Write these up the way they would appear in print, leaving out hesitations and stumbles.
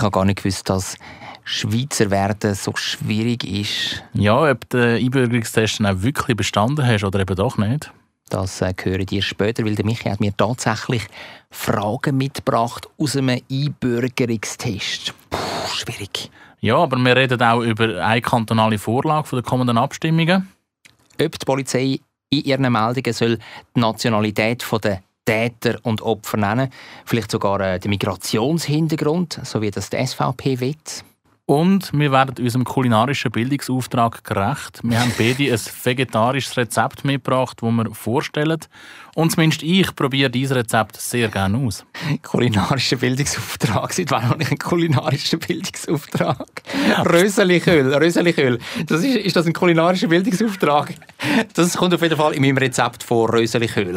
habe gar nicht gewusst, dass Schweizer werden so schwierig ist. Ja, ob du den Einbürgerungstest dann auch wirklich bestanden hast oder eben doch nicht. Das hören ihr später, weil der Michi hat mir tatsächlich Fragen mitgebracht aus einem Einbürgerungstest. Schwierig. Ja, aber wir reden auch über eine kantonale Vorlage von den kommenden Abstimmungen. Ob die Polizei in ihren Meldungen soll die Nationalität der Täter und Opfer nennen, vielleicht sogar den Migrationshintergrund, so wie das die SVP will. Und wir werden unserem kulinarischen Bildungsauftrag gerecht. Wir haben beide ein vegetarisches Rezept mitgebracht, das wir vorstellen. Und zumindest ich probiere dieses Rezept sehr gerne aus. Kulinarischer Bildungsauftrag. Seit wann habe ich einen kulinarischen Bildungsauftrag? Röseliköl. Ist das ein kulinarischer Bildungsauftrag? Das kommt auf jeden Fall in meinem Rezept vor, Röseliköl.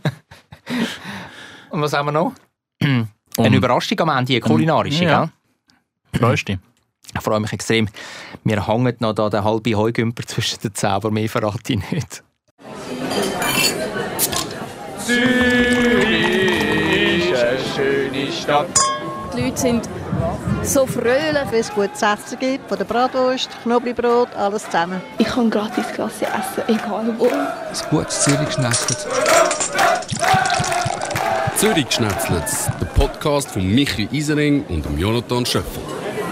Und was haben wir noch? Eine Überraschung am Ende, eine kulinarische, ja. Freust du dich? Ich freue mich extrem. Wir hängen noch da den halben Heugümper zwischen den Zähnen, aber mehr verrate ich nicht. Zürich ist eine schöne Stadt. Die Leute sind so fröhlich, wenn es gutes Essen gibt, von der Bratwurst, Knoblauchbrot, alles zusammen. ich kann gratis Klasse essen, egal wo. Ein gutes Zürich-Schnetzlitz. Zürich-Schnetzlitz, der Podcast von Michi Isering und Jonathan Schöffel.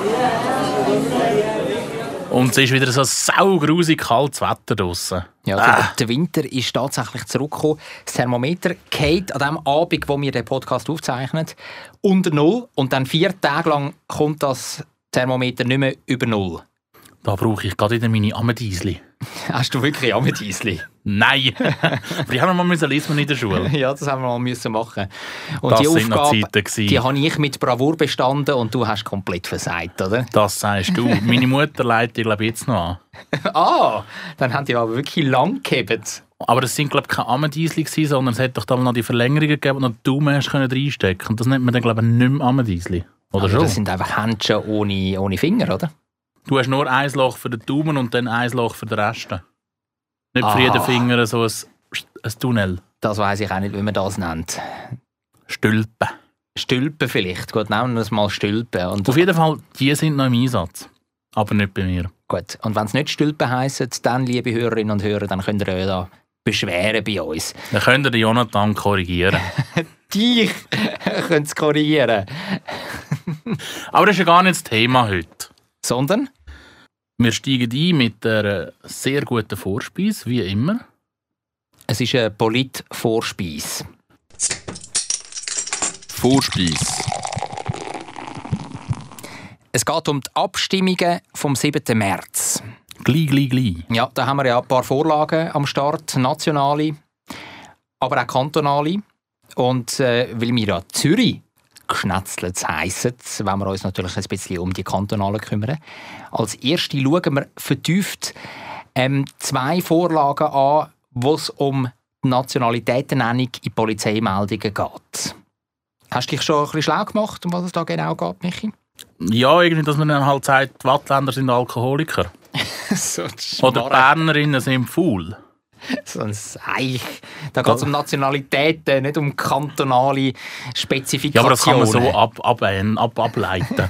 Und es ist wieder so saugrusig kaltes Wetter draussen. Ja, der Winter ist tatsächlich zurückgekommen. Das Thermometer geht an dem Abend, wo wir den Podcast aufzeichnen, unter Null. Und dann 4 Tage lang kommt das Thermometer nicht mehr über Null. Da brauche ich gerade wieder meine Amediesli. Hast du wirklich Amediesli? Nein! Aber die haben wir mal lesen in der Schule. Ja, das haben wir mal machen müssen. Und Das die sind noch Aufgabe, Zeiten gewesen. die habe ich mit Bravour bestanden und du hast komplett versagt, oder? Das sagst du. Meine Mutter leitet, glaube ich, jetzt noch an. Dann haben die aber wirklich lang gehabt. Aber es sind, glaube ich, keine Amediesli gewesen, sondern es hat doch dann noch die Verlängerungen gegeben, die noch Daumen hast reinstecken können. Das nennt man dann, glaube ich, nicht mehr Amediesli. Oder Also schon? das sind einfach Händchen ohne Finger, oder? Du hast nur ein Loch für den Daumen und dann ein Loch für den Rest. Nicht für jeden Finger so ein Tunnel. Das weiss ich auch nicht, wie man das nennt. Stülpen. Stülpen vielleicht. Gut, nehmen wir es mal Stülpen. Und Auf jeden Fall, die sind noch im Einsatz. Aber nicht bei mir. gut. Und wenn es nicht Stülpen heissen, dann, liebe Hörerinnen und Hörer, dann könnt ihr euch da beschweren bei uns. Dann könnt ihr den Jonathan korrigieren. Dich könnt es korrigieren. Aber das ist ja gar nicht das Thema heute. Sondern? Wir steigen ein mit einer sehr guten Vorspeise, wie immer. Es ist eine Polit-Vorspeise. Vorspeise. Es geht um die Abstimmungen vom 7. März. Gleich. Ja, da haben wir ja ein paar Vorlagen am Start, nationale, aber auch kantonale. Und weil wir ja Zürich Schnetzlitz heissen, wollen wir uns natürlich ein bisschen um die kantonalen kümmern. Als erste schauen wir vertieft 2 Vorlagen an, wo es um die Nationalitätennennung in Polizeimeldungen geht. Hast du dich schon ein bisschen schlau gemacht, um was es da genau geht, Michi? Ja, irgendwie, dass man dann halt sagt, die Wattländer sind Alkoholiker. So Oder Bernerinnen sind faul. So ein Seich. Da geht es um Nationalitäten, nicht um kantonale Spezifikationen. Ja, aber das kann man so ableiten.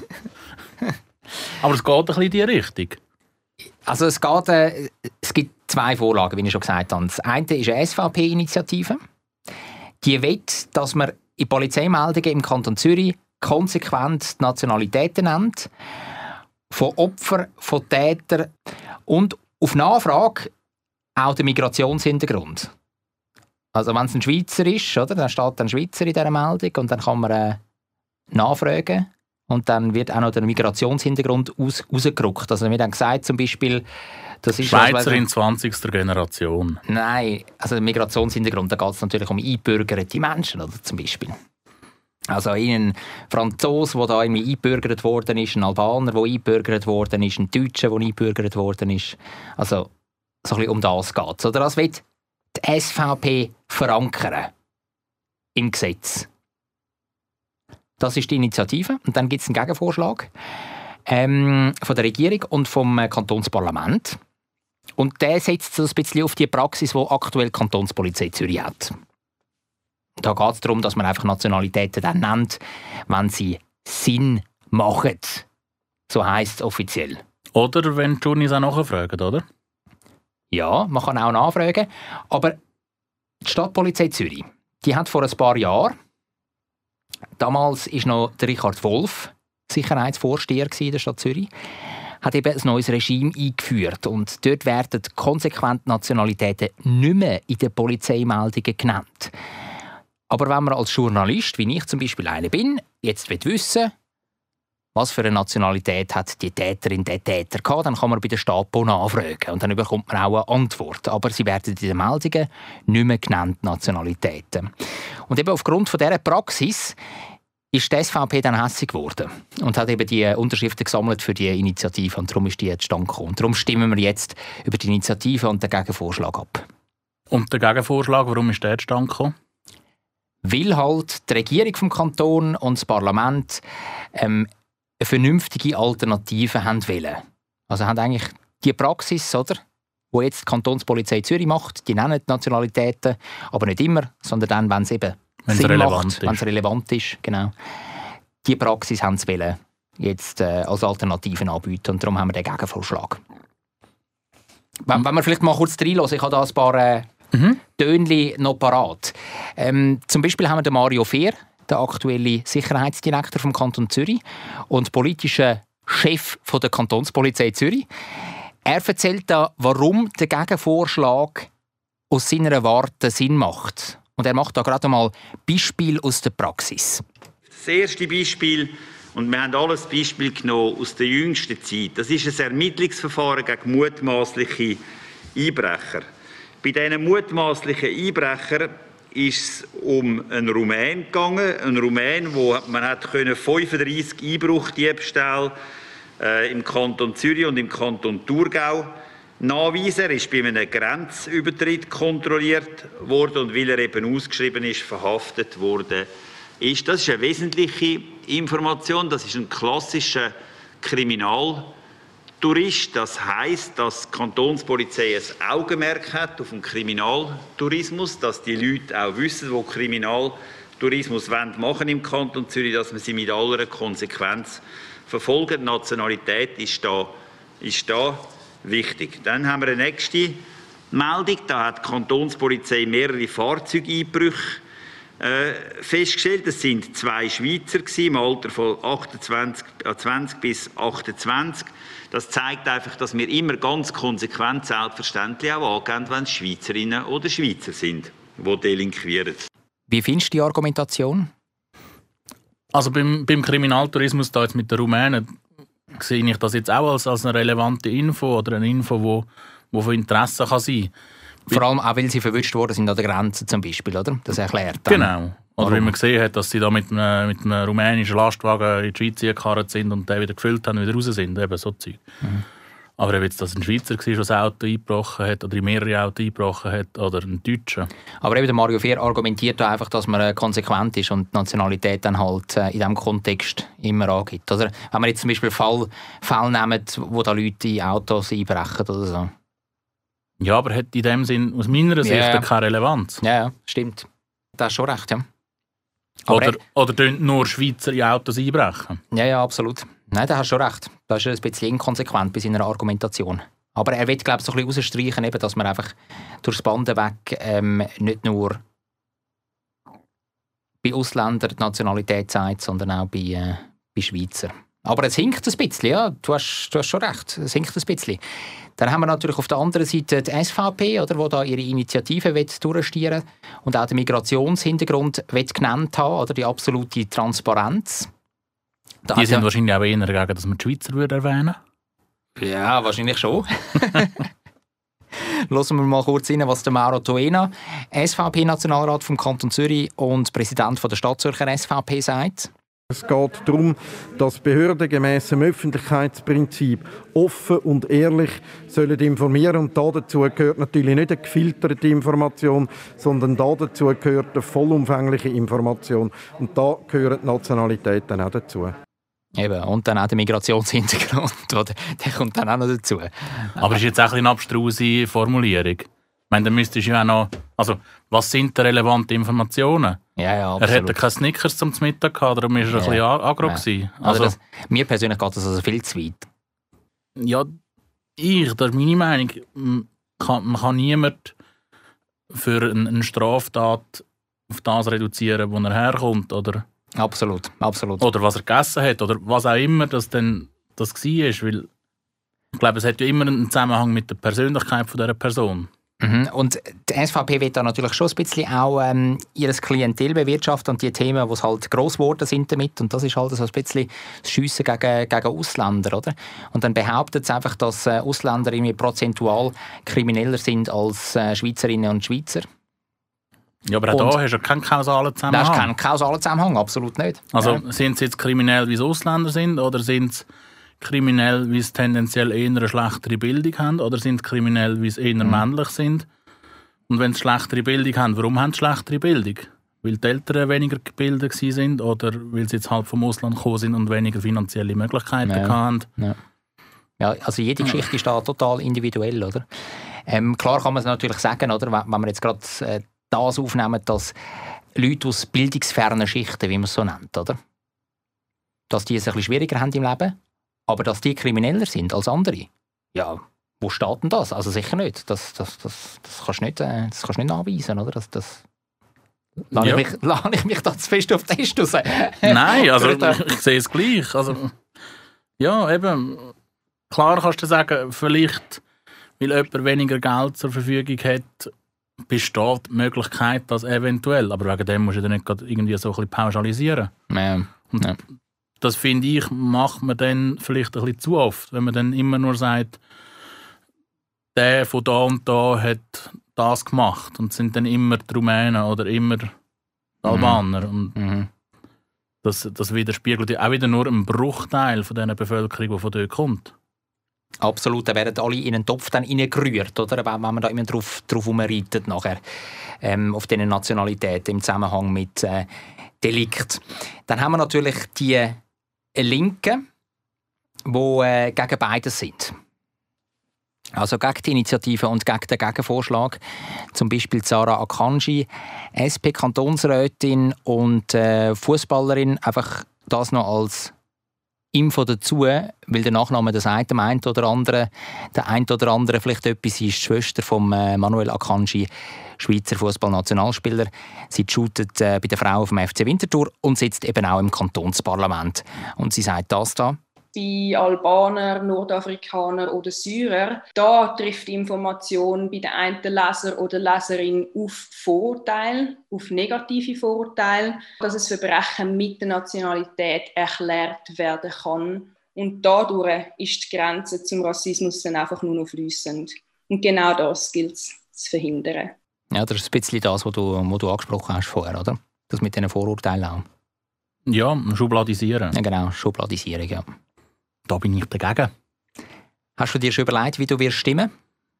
Aber es geht ein bisschen in die Richtung. Also es gibt 2 Vorlagen, wie ich schon gesagt habe. Das eine ist eine SVP-Initiative. Die will, dass man in Polizeimeldungen im Kanton Zürich konsequent die Nationalitäten nennt, von Opfern, von Tätern und auf Nachfrage auch den Migrationshintergrund. Also wenn es ein Schweizer ist, oder, dann steht ein Schweizer in dieser Meldung und dann kann man nachfragen und dann wird auch noch der Migrationshintergrund rausgerückt. Also mir dann gesagt zum Beispiel, das ist Schweizer in 20. Generation. Nein, also der Migrationshintergrund, da geht es natürlich um eingebürgerte Menschen, oder, zum Beispiel. Also ein Franzose, der da irgendwie eingebürgert worden ist, ein Albaner, der eingebürgert worden ist, ein Deutscher, der eingebürgert worden ist. Also so ein bisschen um das geht es. Oder das will die SVP verankern im Gesetz. Das ist die Initiative. Und dann gibt es einen Gegenvorschlag von der Regierung und vom Kantonsparlament. Und der setzt so ein bisschen auf die Praxis, die aktuell die Kantonspolizei Zürich hat. Da geht es darum, dass man einfach Nationalitäten dann nennt, wenn sie Sinn machen. So heisst es offiziell. Oder wenn die Journeys auch nachfragen, oder? Ja, man kann auch nachfragen. Aber die Stadtpolizei Zürich, die hat vor ein paar Jahren, damals war noch der Richard Wolf Sicherheitsvorsteher in der Stadt Zürich, hat eben ein neues Regime eingeführt. Und dort werden konsequent Nationalitäten nicht mehr in den Polizeimeldungen genannt. Aber wenn man als Journalist, wie ich zum Beispiel einer bin, jetzt wissen will, was für eine Nationalität hat die Täterin, der Täter gehabt, dann kann man bei der Stapo nachfragen. Und dann bekommt man auch eine Antwort. Aber sie werden in den Meldungen nicht mehr genannt, Nationalitäten. Und eben aufgrund von dieser Praxis ist die SVP dann hässig geworden und hat eben die Unterschriften gesammelt für die Initiative. Und darum ist die zustande gekommen. Und darum stimmen wir jetzt über die Initiative und den Gegenvorschlag ab. Und der Gegenvorschlag, warum ist der zustande gekommen? Weil halt die Regierung vom Kanton und das Parlament eine vernünftige Alternative haben wollen. Also haben eigentlich die Praxis, oder, die jetzt die Kantonspolizei Zürich macht, die nennen die Nationalitäten, aber nicht immer, sondern dann, wenn es eben Sinn macht, wenn es relevant ist. Genau. Die Praxis haben sie wollen jetzt als Alternativen anbieten und darum haben wir den Gegenvorschlag. Wenn wir vielleicht mal kurz reinhören, ich habe da ein paar Tönchen noch parat. Zum Beispiel haben wir den Mario Fehr, der aktuelle Sicherheitsdirektor vom Kanton Zürich und politischer Chef von der Kantonspolizei Zürich. Er erzählt da, warum der Gegenvorschlag aus seiner Warte Sinn macht. Und er macht da gerade mal Beispiel aus der Praxis. Das erste Beispiel, und wir haben alles Beispiel genommen aus der jüngsten Zeit, das ist ein Ermittlungsverfahren gegen mutmaßliche Einbrecher. Bei diesen mutmaßlichen Einbrechern ist es um einen Rumän gegangen. Ein Rumän, wo man hat 35 Einbruchdiebstähle im Kanton Zürich und im Kanton Thurgau nachweisen. Er ist bei einem Grenzübertritt kontrolliert worden und weil er eben ausgeschrieben ist, verhaftet worden ist. Das ist eine wesentliche Information. Das ist ein klassischer Kriminaltourist. Das heisst, dass die Kantonspolizei ein Augenmerk hat auf den Kriminaltourismus, dass die Leute auch wissen, die Kriminaltourismus machen im Kanton Zürich, dass man sie mit aller Konsequenz verfolgen. Die Nationalität ist da wichtig. Dann haben wir eine nächste Meldung. Da hat die Kantonspolizei mehrere Fahrzeugeinbrüche festgestellt. Es sind 2 Schweizer im Alter von 20 bis 28. Das zeigt einfach, dass wir immer ganz konsequent selbstverständlich auch angehen, wenn es Schweizerinnen oder Schweizer sind, die delinquieren. Wie findest du die Argumentation? Also beim Kriminaltourismus da jetzt mit den Rumänen sehe ich das jetzt auch als eine relevante Info oder eine Info, die von Interesse kann sein. Vor allem auch, weil sie verwünscht worden sind an der Grenze zum Beispiel, oder? Das erklärt dann. Genau. Oder wie man gesehen hat, dass sie da mit einem rumänischen Lastwagen in die Schweiz gekarrt sind und den wieder gefüllt haben und wieder raus sind. Eben so Zeug. Aber ob jetzt das ein Schweizer war, der das Auto eingebrochen hat oder in mehrere Autos eingebrochen hat oder ein Deutscher. Aber eben der Mario Fehr argumentiert da einfach, dass man konsequent ist und die Nationalität dann halt in diesem Kontext immer angibt. Oder wenn wir jetzt zum Beispiel Fälle nehmen, wo da Leute in Autos einbrechen oder so. Ja, aber hat in dem Sinn aus meiner Sicht keine Relevanz. Ja, stimmt. Da hast du schon recht, ja. Oder tun nur Schweizer in Autos einbrechen? Ja, absolut. Nein, da hast du schon recht. Das ist ein bisschen inkonsequent bei seiner Argumentation. Aber er will, glaube ich, so ein bisschen rausstreichen, eben, dass man einfach durchs Band weg nicht nur bei Ausländern die Nationalität sagt, sondern auch bei Schweizer. Aber es hinkt ein bisschen, ja. Du hast schon recht, es hinkt ein bisschen. Dann haben wir natürlich auf der anderen Seite die SVP, oder, die da ihre Initiative durchstieren will und auch den Migrationshintergrund genannt haben, oder die absolute Transparenz. Die sind wahrscheinlich auch eher dagegen, dass man die Schweizer erwähnen würde. Ja, wahrscheinlich schon. Hören wir mal kurz rein, was der Mauro Toena, SVP-Nationalrat vom Kanton Zürich und Präsident der Stadtzürcher SVP, sagt. Es geht darum, dass Behörden gemäss dem Öffentlichkeitsprinzip offen und ehrlich sollen informieren. Und dazu gehört natürlich nicht eine gefilterte Information, sondern dazu gehört eine vollumfängliche Information. Und da gehören die Nationalitäten auch dazu. Eben, und dann auch der Migrationshintergrund, der kommt dann auch noch dazu. Aber ist jetzt auch eine abstruse Formulierung. meine, dann müsstest du ja auch noch... Also, was sind die relevanten Informationen? Ja, absolut. Er hätte keine Snickers zum Mittag gehabt, darum war er ein bisschen aggro gewesen. Also mir persönlich geht das also viel zu weit. Ja, das ist meine Meinung. Man kann niemand für eine Straftat auf das reduzieren, wo er herkommt. Oder, absolut. Oder was er gegessen hat. Oder was auch immer das war. Weil ich glaube, es hat ja immer einen Zusammenhang mit der Persönlichkeit von dieser Person. Mhm. Und die SVP will da natürlich schon ein bisschen auch ihr Klientel bewirtschaften und die Themen, die halt gross geworden sind damit. Und das ist halt so ein bisschen das Schiessen gegen Ausländer, oder? Und dann behauptet es einfach, dass Ausländer irgendwie prozentual krimineller sind als Schweizerinnen und Schweizer. Ja, aber auch da hast du keinen kausalen Zusammenhang. Da hast keinen kausalen Zusammenhang, absolut nicht. Also sind sie jetzt kriminell, wie sie Ausländer sind, oder sind sie kriminell, weil sie tendenziell eher eine schlechtere Bildung haben, oder sind sie kriminell, weil sie eher männlich sind? Und wenn sie schlechtere Bildung haben, warum haben sie schlechtere Bildung? Weil die Eltern weniger gebildet sind oder weil sie jetzt halt vom Ausland gekommen sind und weniger finanzielle Möglichkeiten haben? Ja, also jede Geschichte ist da total individuell, oder? Klar kann man es natürlich sagen, oder? Wenn man jetzt gerade das aufnehmen, dass Leute aus bildungsfernen Schichten, wie man es so nennt, oder? Dass die es ein bisschen schwieriger haben im Leben. Aber dass die krimineller sind als andere, ja, wo steht denn das? Also sicher nicht. Das kannst du nicht nachweisen, oder? Lasse ich mich da zu fest auf den Test raus? Nein, also ich sehe es gleich. Also, ja, eben, klar kannst du sagen, vielleicht, weil jemand weniger Geld zur Verfügung hat, besteht die Möglichkeit, dass eventuell, aber wegen dem musst du dann nicht irgendwie so ein bisschen pauschalisieren. Und das, finde ich, macht man dann vielleicht ein bisschen zu oft, wenn man dann immer nur sagt, der von da und da hat das gemacht und sind dann immer die Rumänen oder immer die Albaner. Und das widerspiegelt auch wieder nur einen Bruchteil von dieser Bevölkerung, die von dort kommt. Absolut, da werden alle in einen Topf dann reingerührt, oder? Wenn man da immer drauf rumreitet nachher, auf diese Nationalität im Zusammenhang mit Delikt. Dann haben wir natürlich die Linken, die gegen beides sind. Also gegen die Initiative und gegen den Gegenvorschlag. Zum Beispiel Sarah Akanji, SP-Kantonsrätin und Fußballerin. Einfach das noch als Info dazu, weil der Nachname das eine oder andere, der ein oder andere vielleicht etwas ist, die Schwester von Manuel Akanji, Schweizer Fußballnationalspieler. Sie shootet bei den Frauen vom FC Winterthur und sitzt eben auch im Kantonsparlament. Und sie sagt das da. Bei Albanern, Nordafrikanern oder Syrern, da trifft die Information bei den einen Leser oder Leserin auf Vorurteile, auf negative Vorurteile, dass es Verbrechen mit der Nationalität erklärt werden kann. Und dadurch ist die Grenze zum Rassismus dann einfach nur noch fließend. Und genau das gilt es zu verhindern. Ja, das ist ein bisschen das, was du angesprochen hast vorher, oder? Das mit diesen Vorurteilen auch. Ja, schubladisieren. Ja, genau, Schubladisierung, ja. Da bin ich dagegen. Hast du dir schon überlegt, wie du wirst stimmen?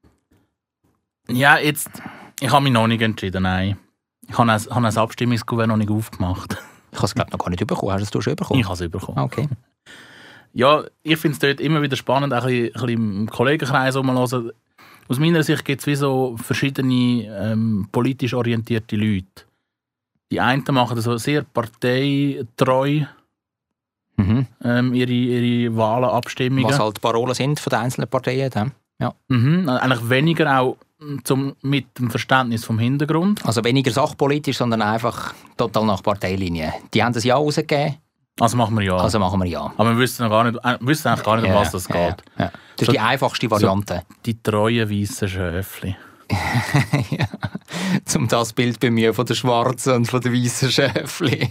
Ja, ich habe mich noch nicht entschieden, nein. Ich habe ein Abstimmungskuvert noch nicht aufgemacht. Ich habe es, glaube ich, noch gar nicht bekommen. Hast du es schon bekommen? Ich habe es bekommen. Okay. Ja, ich finde es dort immer wieder spannend, ein bisschen im Kollegenkreis rumzuhören. Aus meiner Sicht gibt es wie so verschiedene politisch orientierte Leute. Die einen machen so sehr parteitreu ihre Wahlen, Abstimmungen. Was halt die Parolen sind von den einzelnen Parteien. Dann. Ja. Eigentlich weniger auch mit dem Verständnis vom Hintergrund. Also weniger sachpolitisch, sondern einfach total nach Parteilinien. Die haben das Ja rausgegeben. Also machen wir ja. Aber wir wissen eigentlich gar nicht, um was das geht. Ja. Das ist die einfachste Variante. So, die treuen weißen Schöfli. Ja. Zum das Bild bei mir von der schwarzen und von der weißen Schöfli.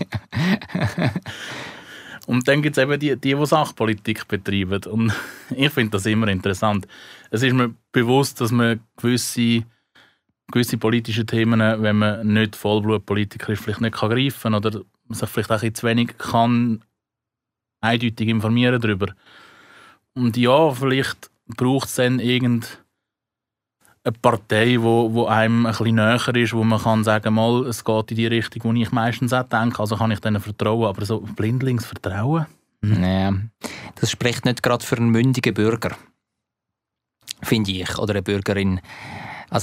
Und dann gibt es eben die Sachpolitik betreiben. Und ich finde das immer interessant. Es ist mir bewusst, dass man gewisse politische Themen, wenn man nicht Vollblutpolitiker ist, vielleicht nicht greifen kann oder sich vielleicht auch ein bisschen zu wenig kann eindeutig informieren darüber. Und ja, vielleicht braucht es dann irgendeine Partei, wo einem ein bisschen näher ist, wo man kann sagen, mal, es geht in die Richtung, die ich meistens auch denke, also kann ich denen vertrauen, aber so blindlings vertrauen? Ja, das spricht nicht gerade für einen mündigen Bürger, finde ich, oder eine Bürgerin. Also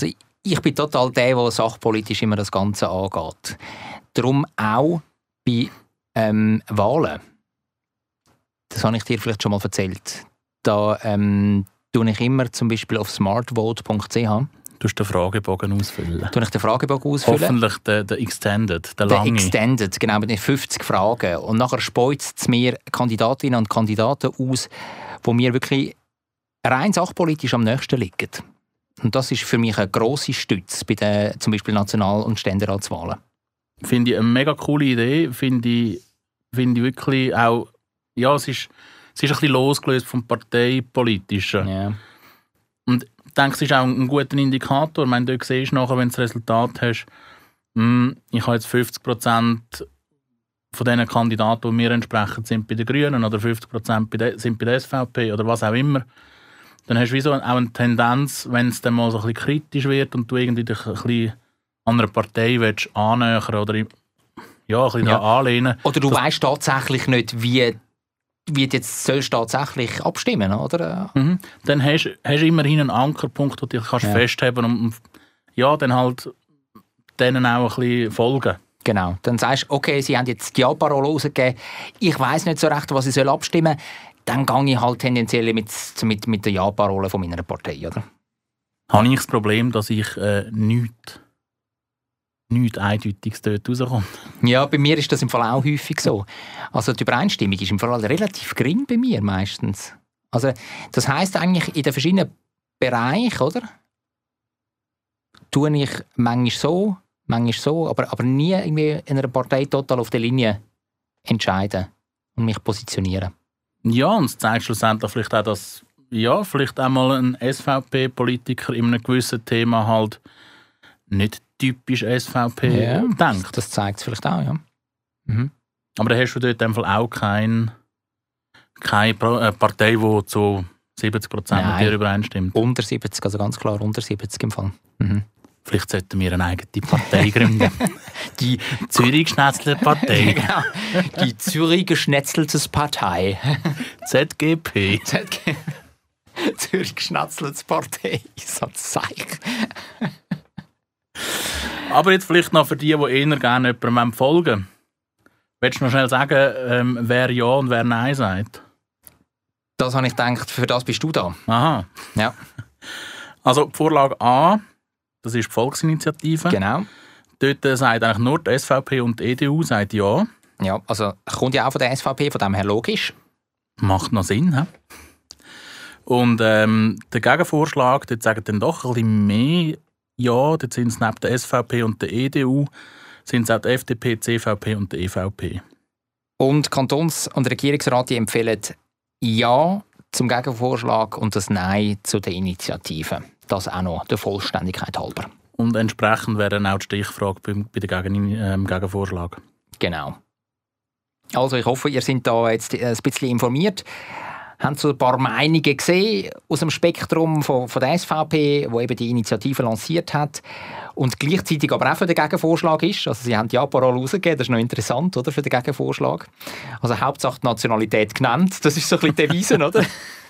ich bin total der sachpolitisch immer das Ganze angeht. Darum auch bei Wahlen. Das habe ich dir vielleicht schon mal erzählt. Da tue ich immer zum Beispiel auf smartvote.ch. Du musst den Fragebogen ausfüllen. Tue ich den Fragebogen ausfüllen? Hoffentlich der Extended, der lange. Der Extended, genau, mit den 50 Fragen. Und nachher speuzt es mir Kandidatinnen und Kandidaten aus, die mir wirklich rein sachpolitisch am nächsten liegen. Und das ist für mich eine grosse Stütze bei den zum Beispiel National- und Ständeratswahlen. Finde ich eine mega coole Idee. Finde ich wirklich auch, ja, es ist ein bisschen losgelöst vom Parteipolitischen. Yeah. Und ich denke, es ist auch ein guter Indikator. Ich meine, du siehst nachher, wenn du das Resultat hast, ich habe jetzt 50% von diesen Kandidaten, die mir entsprechen, sind bei den Grünen oder 50% sind bei der SVP oder was auch immer. Dann hast du wie so auch eine Tendenz, wenn es dann mal so ein bisschen kritisch wird und du irgendwie dich ein bisschen an einer Partei willst annähern oder ein bisschen da anlehnen. Oder du weißt tatsächlich nicht, wie du jetzt sollst tatsächlich abstimmen, oder? Mhm. Dann hast du immerhin einen Ankerpunkt, den du dich festheben und dann halt denen auch ein bisschen folgen. Genau. Dann sagst du, okay, sie haben jetzt die Ja-Parole rausgegeben, ich weiss nicht so recht, was ich abstimmen soll, dann gehe ich halt tendenziell mit der Ja-Parole von meiner Partei, oder? Habe ich das Problem, dass ich nichts Eindeutiges dort rauskommt? Ja, bei mir ist das im Fall auch häufig so. Also die Übereinstimmung ist im Fall relativ gering bei mir meistens. Also das heisst eigentlich in den verschiedenen Bereichen, oder? Tue ich manchmal so, aber nie irgendwie in einer Partei total auf der Linie entscheiden und mich positionieren. Ja, und es zeigt schlussendlich vielleicht auch, dass vielleicht einmal ein SVP-Politiker in einem gewissen Thema halt nicht typisch SVP denkt. Das zeigt es vielleicht auch, ja. Mhm. Aber dann hast du dort einfach auch keine Partei, die zu 70% mit dir übereinstimmt. Unter 70, also ganz klar unter 70 im Fall. Mhm. Vielleicht sollten wir eine eigene Partei gründen. Die Zürich-Schnetzler-Partei. Genau. Die Zürich-Geschnetzeltes-Partei. ZGP. Zürich-Geschnetzeltes-Partei. So ein Zeich. Aber jetzt vielleicht noch für die eher gerne jemandem folgen. Willst du noch schnell sagen, wer Ja und wer Nein sagt? Das habe ich gedacht, für das bist du da. Aha. Ja. Also die Vorlage A, das ist die Volksinitiative. Genau. Dort sagt eigentlich nur die SVP und die EDU sagt Ja. Ja, also kommt ja auch von der SVP, von dem her logisch. Macht noch Sinn, he? Und der Gegenvorschlag, dort sagen dann doch ein bisschen mehr Ja. Dort sind es neben der SVP und der EDU sind es auch die FDP, die CVP und die EVP. Und Kantons- und Regierungsrat empfehlen Ja zum Gegenvorschlag und das Nein zu der Initiative. Das auch noch der Vollständigkeit halber. Und entsprechend wäre dann auch die Stichfrage bei der Gegenvorschlag. Genau. Also ich hoffe, ihr seid da jetzt ein bisschen informiert. Haben so ein paar Meinungen gesehen aus dem Spektrum von der SVP, die eben die Initiative lanciert hat und gleichzeitig aber auch für den Gegenvorschlag ist. Also sie haben die Ja-Parole rausgegeben, das ist noch interessant, oder, für den Gegenvorschlag. Also Hauptsache die Nationalität genannt, das ist so ein bisschen die Devise, oder?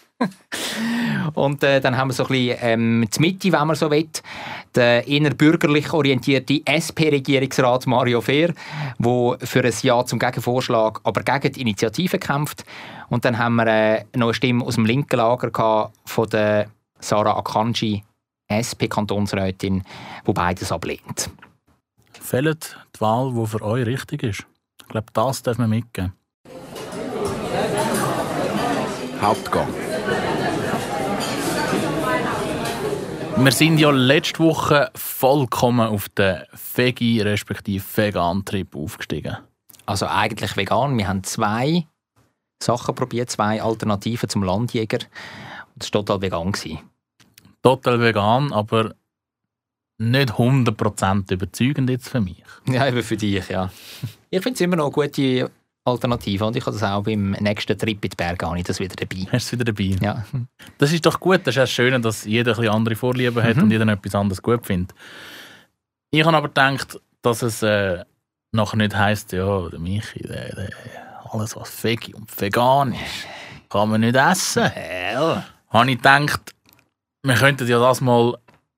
Und dann haben wir so ein bisschen die Mitte, wenn man so will, der eher bürgerlich orientierte SP-Regierungsrat Mario Fehr, der für ein Ja zum Gegenvorschlag, aber gegen die Initiative kämpft. Und dann haben wir noch eine Stimme aus dem linken Lager gehabt, von der Sarah Akanji, SP-Kantonsrätin, die beides ablehnt. Fällt die Wahl, die für euch richtig ist? Ich glaube, das darf man mitgeben. Hauptgang. Wir sind ja letzte Woche vollkommen auf den Vegi- respektive Vegan-Trip aufgestiegen. Also eigentlich vegan. Wir haben 2 Sachen probiert, 2 Alternativen zum Landjäger. Das war total vegan. Total vegan, aber nicht 100% überzeugend jetzt für mich. Ja, eben für dich, ja. Ich finde es immer noch eine gute Alternative und ich habe das auch beim nächsten Trip in die Berge das wieder dabei. Hast du es wieder dabei? Ja. Das ist doch gut, das ist ja schön, dass jeder ein bisschen andere Vorlieben hat und jeder etwas anderes gut findet. Ich habe aber gedacht, dass es nachher nicht heisst, ja, der Michi, alles was Vegi und vegan ist, kann man nicht essen. Habe ich gedacht, wir könnten ja das mal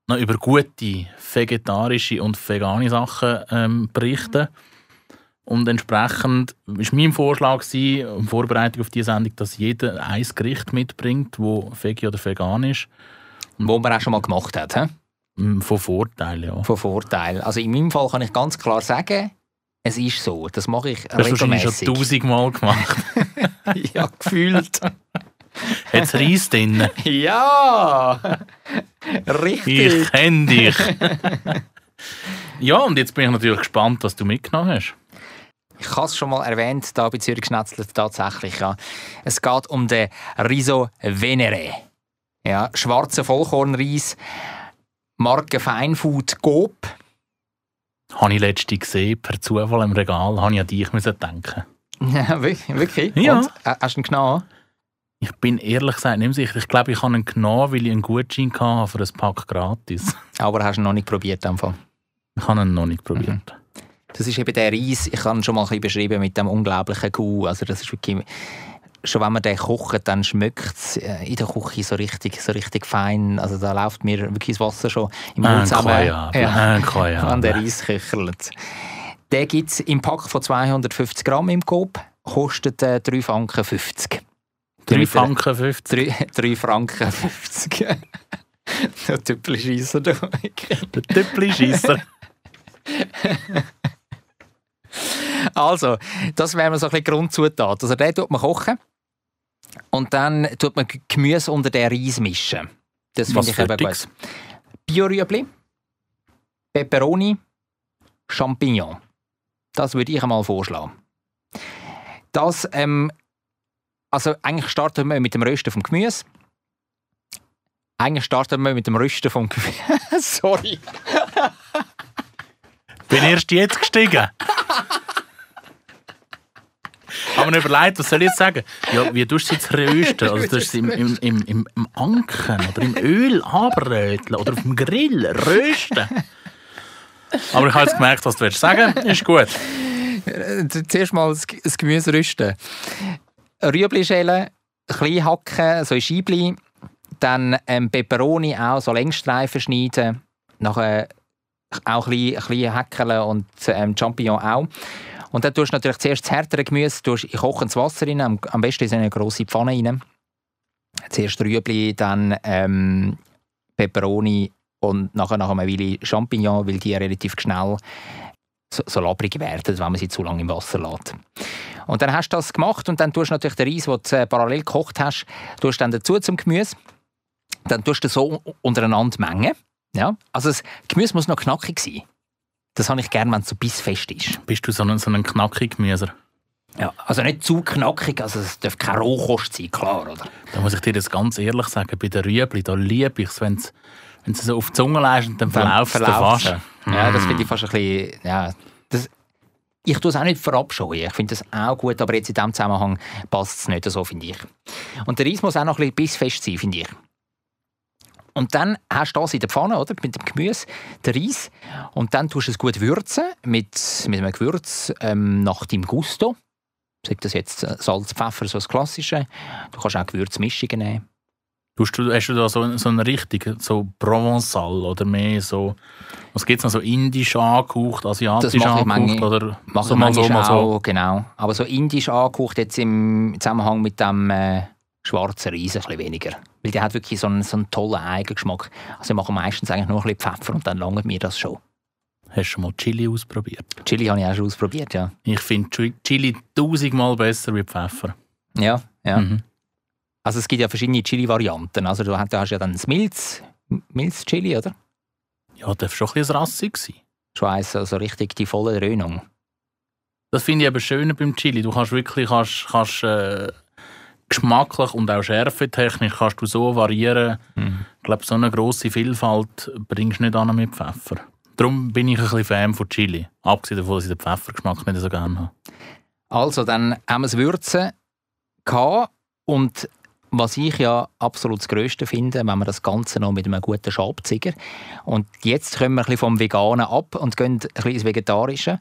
noch über gute vegetarische und vegane Sachen berichten. Und entsprechend war mein Vorschlag in Vorbereitung auf diese Sendung, dass jeder ein Gericht mitbringt, das veggie oder vegan ist. Wo man auch schon mal gemacht hat, he? Von Vorteilen, ja. Von Vorteilen. Also in meinem Fall kann ich ganz klar sagen, es ist so. Das mache ich regelmäßig. Das hast du wahrscheinlich schon 1000-mal gemacht. Ja, gefühlt. Hat es Reis drin? Ja! Richtig. Ich kenne dich. Ja, und jetzt bin ich natürlich gespannt, was du mitgenommen hast. Ich habe es schon mal erwähnt, hier bei Zürich Schnetzlers tatsächlich. Ja. Es geht um den Riso Venere. Ja, schwarzer Vollkornreis, Marke Feinfood Coop. Habe ich letztens gesehen, per Zufall im Regal, habe ich an dich denken. Ja, wirklich? Ja. Und, hast du ihn genommen? Ich bin ehrlich gesagt nicht sicher. Ich glaube, ich habe ihn genommen, weil ich einen Gutschein hatte für ein Pack gratis. Aber hast du ihn noch nicht probiert? Ich habe ihn noch nicht probiert. Das ist eben der Reis, ich habe ihn schon mal ein bisschen beschrieben, mit dem unglaublichen Gau. Also das ist wirklich, schon wenn man den kocht, dann schmeckt es in der Küche so richtig fein. Also da läuft mir wirklich das Wasser schon im Mund zusammen, wenn der Reis köchelt. Der gibt es im Pack von 250 Gramm im Coop, kostet 3,50 Franken. 3 Franken 50? 3 Franken 50. Der Tüppli-Scheisser. Der Tüppli-Scheisser. Also, das wären so ein bisschen Grundzutaten. Also, den tut man kochen und dann tut man Gemüse unter den Reis mischen. Das finde ich eben gut. Bio-Rüebli, Peperoni, Champignon. Das würde ich einmal vorschlagen. Das, also eigentlich starten wir mit dem Rösten vom Gemüse. Sorry. Bin erst jetzt gestiegen. Aber mir überlegt, was soll ich jetzt sagen? Ja, wie tust du es jetzt rösten? Also, du es im Anken oder im Öl anbröteln oder auf dem Grill rösten. Aber ich habe jetzt gemerkt, was du sagen willst. Ist gut. Zuerst mal das Gemüse rösten. Rüebli schälen, klein hacken, so in Scheibli. Dann Peperoni auch so Längsstreifen schneiden. Nachher auch ein bisschen häckeln und Champignon auch. Und dann tust du natürlich zuerst das härtere Gemüse in kochendes Wasser rein, am besten in eine grosse Pfanne rein. Zuerst Rüebli, dann Peperoni und nachher nach einer Weile Champignon, weil die relativ schnell so labbrig werden, wenn man sie zu lange im Wasser lässt. Und dann hast du das gemacht und dann tust du natürlich den Reis, den du parallel gekocht hast, tust dann dazu zum Gemüse. Dann tust du so untereinander mengen. Ja? Also das Gemüse muss noch knackig sein. Das habe ich gerne, wenn es so bissfest ist. Bist du so ein knackig Gemüser? Ja, also nicht zu knackig, also es darf keine Rohkost sein, klar, oder? Da muss ich dir das ganz ehrlich sagen, bei den Rüebli, da liebe ich es, wenn es so auf die Zunge lässt und dann verläuft es fast. Ja, das finde ich fast ein bisschen... Ja, ich tue es auch nicht verabscheuen. Ich finde das auch gut, aber jetzt in diesem Zusammenhang passt es nicht so, finde ich. Und der Reis muss auch noch ein bisschen bissfest sein, finde ich. Und dann hast du das in der Pfanne, oder? Mit dem Gemüse, den Reis. Und dann tust du es gut würzen mit einem Gewürz nach deinem Gusto. Sagt das jetzt Salz, Pfeffer, so das Klassische. Du kannst auch Gewürzmischungen nehmen. Hast du da so einen richtigen, so Provençal oder mehr so, was gibt es noch, so indisch angehaucht, asiatisch angehaucht? Oder mache ich manchmal so. Genau. Aber so indisch angehaucht jetzt im Zusammenhang mit dem schwarzen Reis ein bisschen weniger. Weil der hat wirklich so einen tollen Eigengeschmack. Also ich mache meistens eigentlich nur ein bisschen Pfeffer und dann langt mir das schon. Hast du schon mal Chili ausprobiert? Chili habe ich auch schon ausprobiert, ja. Ich finde Chili 1000-mal besser wie Pfeffer. Ja. Mhm. Also es gibt ja verschiedene Chili-Varianten. Also du hast ja dann das Milz-Chili, oder? Ja, darf schon ein bisschen rassig sein. Schon also richtig die volle Dröhnung. Das finde ich eben schön beim Chili. Du kannst wirklich geschmacklich und auch schärfetechnisch kannst du so variieren. Ich glaube, so eine grosse Vielfalt bringst du nicht an mit Pfeffer. Darum bin ich ein bisschen Fan von Chili. Abgesehen davon, dass ich den Pfeffergeschmack nicht so gerne habe. Also, dann haben wir das Würzen gehabt. Und was ich ja absolut das Grösste finde, wenn wir das Ganze noch mit einem guten Schabziger. Und jetzt kommen wir ein bisschen vom Veganen ab und gehen ein bisschen ins Vegetarische.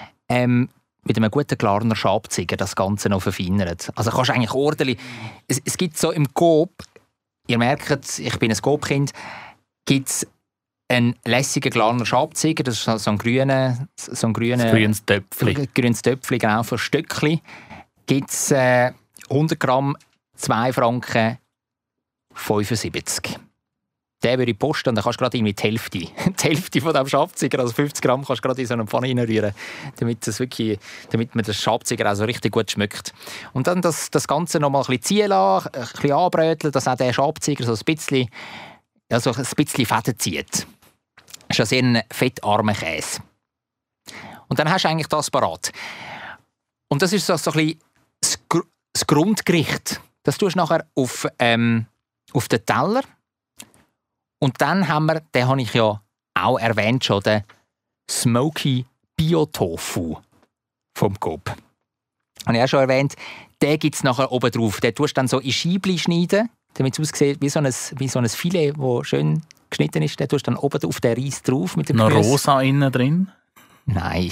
Mit einem guten Glarner Schabziger das Ganze noch verfeinern. Also kannst du eigentlich ordentlich... Es gibt so im Coop, ihr merkt, ich bin ein Coop-Kind, gibt es ein lässiger kleiner Schabziger, das ist so ein grünes Töpfchen. Grünes Töpfchen, genau, für Stückchen. Gibt es 100 Gramm, 2 Franken 75. Den würde ich posten und dann kannst du gerade irgendwie die Hälfte von diesem Schabziger, also 50 Gramm, kannst du gerade in so eine Pfanne reinrühren, damit man den Schabziger auch so richtig gut schmeckt. Und dann das Ganze noch mal ein bisschen ziehen lassen, ein bisschen anbröteln, dass auch der Schabziger so ein bisschen Fäden zieht. Das ist ja sehr ein fettarmer Käse. Und dann hast du eigentlich das parat. Und das ist so ein bisschen das Grundgericht. Das tust du nachher auf den Teller. Und dann haben wir, den habe ich ja auch erwähnt schon, den Smoky Bio-Tofu vom Coop. Habe ich auch schon erwähnt. Den gibt es nachher oben drauf. Den tust du dann so in Scheibchen schneiden, damit es aussieht wie so ein Filet, das schön geschnitten ist. Den tust du dann oben auf den Reis drauf. Mit dem noch Gemüse. Rosa innen drin? Nein.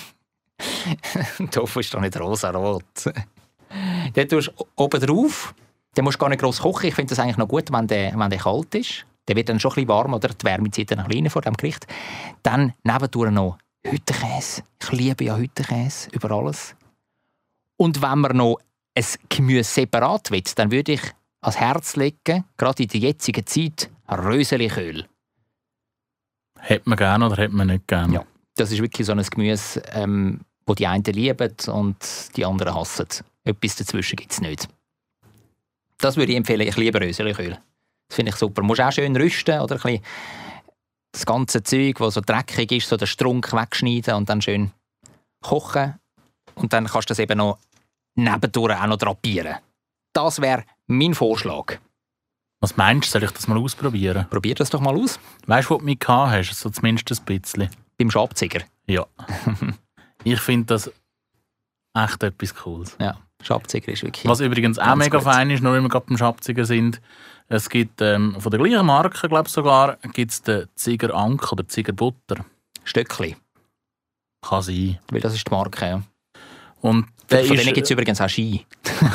Tofu ist doch nicht rosa-rot. Den tust du oben drauf. Den musst du gar nicht gross kochen. Ich finde das eigentlich noch gut, wenn der kalt ist. Der wird dann schon ein bisschen warm, oder? Die Wärme zieht dann ein bisschen vor dem Gericht. Dann nebendurch noch Hüttenkäse. Ich liebe ja Hüttenkäse über alles. Und wenn man noch ein Gemüse separat will, dann würde ich ans Herz legen, gerade in der jetzigen Zeit, Röseliköl. Hat man gerne oder hat man nicht gerne? Ja, das ist wirklich so ein Gemüse, das die einen lieben und die anderen hassen. Etwas dazwischen gibt es nicht. Das würde ich empfehlen. Ich liebe Röseliköl. Das finde ich super. Du musst auch schön rüsten oder ein bisschen das ganze Zeug, das so dreckig ist, so den Strunk wegschneiden und dann schön kochen. Und dann kannst du das eben noch nebendurch auch noch drapieren. Das wäre mein Vorschlag. Was meinst du, soll ich das mal ausprobieren? Probier das doch mal aus. Weißt du, wo du mich gehabt hast? So zumindest ein bisschen. Beim Schabziger? Ja. Ich finde das echt etwas Cooles. Ja, Schabziger ist wirklich... Was übrigens auch mega fein ist, nur wenn wir gerade beim Schabziger sind, es gibt von der gleichen Marke, glaube ich sogar, gibt es den Ziger Ank oder Ziger Butter. Stöckli. Kann sein. Weil das ist die Marke, ja. Und von denen gibt es übrigens auch Ski.